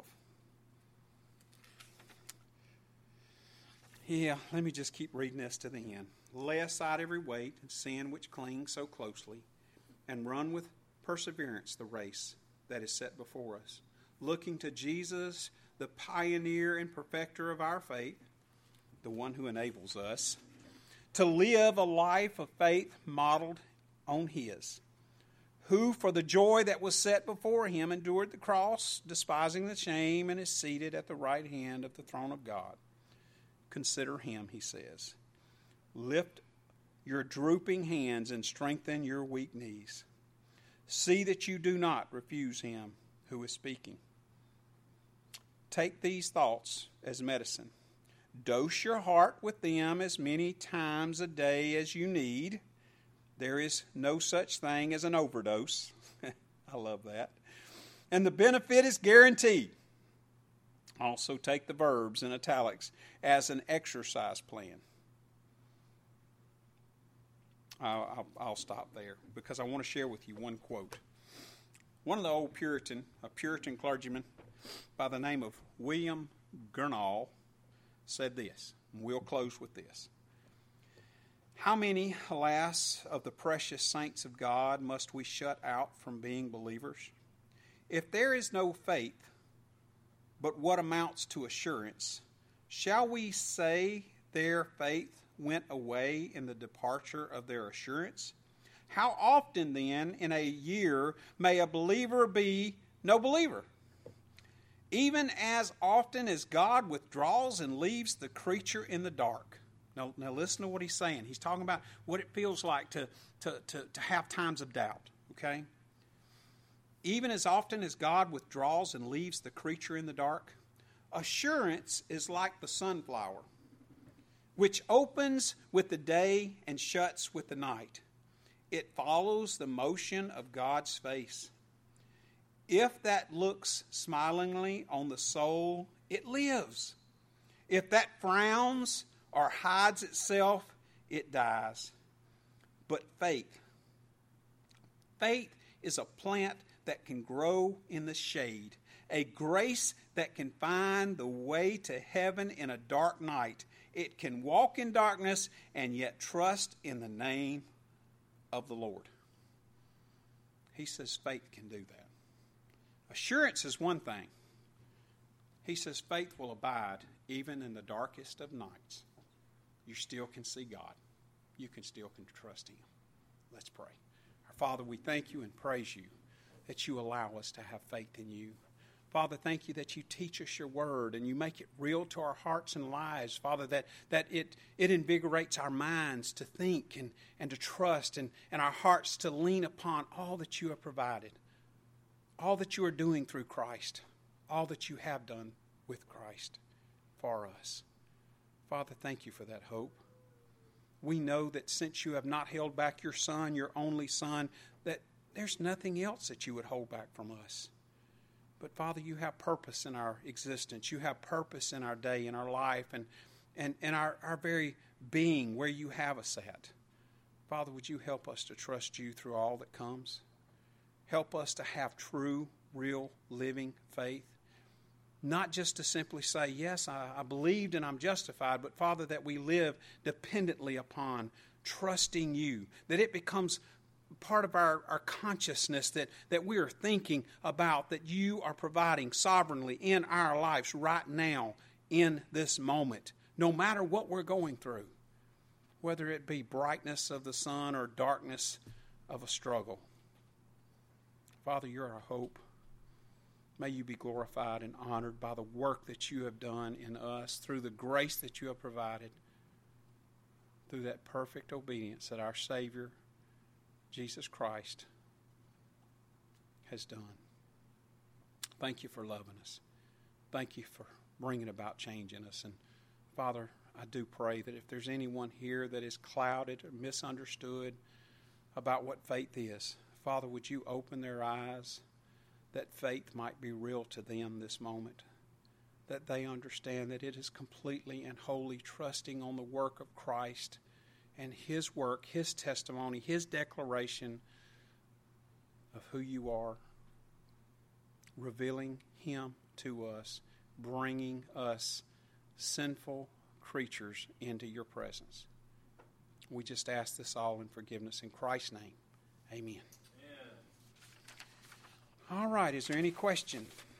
Yeah, let me just keep reading this to the end. Lay aside every weight and sin which clings so closely, and run with perseverance the race that is set before us, looking to Jesus, the pioneer and perfecter of our faith, the one who enables us to live a life of faith modeled on his, who for the joy that was set before him endured the cross, despising the shame, and is seated at the right hand of the throne of God. Consider him, he says. Lift your drooping hands and strengthen your weak knees. See that you do not refuse him who is speaking. Take these thoughts as medicine. Dose your heart with them as many times a day as you need. There is no such thing as an overdose. I love that. And the benefit is guaranteed. Also take the verbs in italics as an exercise plan. I'll stop there because I want to share with you one quote. One of the old a Puritan clergyman by the name of William Gurnall said this, and we'll close with this. How many, alas, of the precious saints of God must we shut out from being believers? If there is no faith, but what amounts to assurance, shall we say their faith went away in the departure of their assurance? How often then in a year may a believer be no believer? Even as often as God withdraws and leaves the creature in the dark. Now listen to what he's saying. He's talking about what it feels like to have times of doubt, okay? Even as often as God withdraws and leaves the creature in the dark, assurance is like the sunflower, which opens with the day and shuts with the night. It follows the motion of God's face. If that looks smilingly on the soul, it lives. If that frowns or hides itself, it dies. But faith is a plant that can grow in the shade, a grace that can find the way to heaven in a dark night. It can walk in darkness and yet trust in the name of the Lord. He says faith can do that. Assurance is one thing. He says faith will abide even in the darkest of nights. You still can see God. You can still trust Him. Let's pray. Our Father, we thank you and praise you that you allow us to have faith in you. Father, thank you that you teach us your word and you make it real to our hearts and lives. Father, that it invigorates our minds to think and to trust and our hearts to lean upon all that you have provided, all that you are doing through Christ, all that you have done with Christ for us. Father, thank you for that hope. We know that since you have not held back your Son, your only Son, that there's nothing else that you would hold back from us. But Father, you have purpose in our existence. You have purpose in our day, in our life, and our very being, where you have us at. Father, would you help us to trust you through all that comes? Help us to have true, real, living faith. Not just to simply say, yes, I believed and I'm justified, but Father, that we live dependently upon trusting you, that it becomes part of our consciousness that we are thinking about, that you are providing sovereignly in our lives right now, in this moment, no matter what we're going through, whether it be brightness of the sun or darkness of a struggle. Father, you're our hope. May you be glorified and honored by the work that you have done in us, through the grace that you have provided, through that perfect obedience that our Savior, Jesus Christ, has done. Thank you for loving us. Thank you for bringing about change in us. And Father, I do pray that if there's anyone here that is clouded or misunderstood about what faith is, Father, would you open their eyes, that faith might be real to them this moment, that they understand that it is completely and wholly trusting on the work of Christ and His work, His testimony, His declaration of who you are, revealing Him to us, bringing us sinful creatures into your presence. We just ask this all in forgiveness in Christ's name. Amen. All right, is there any question?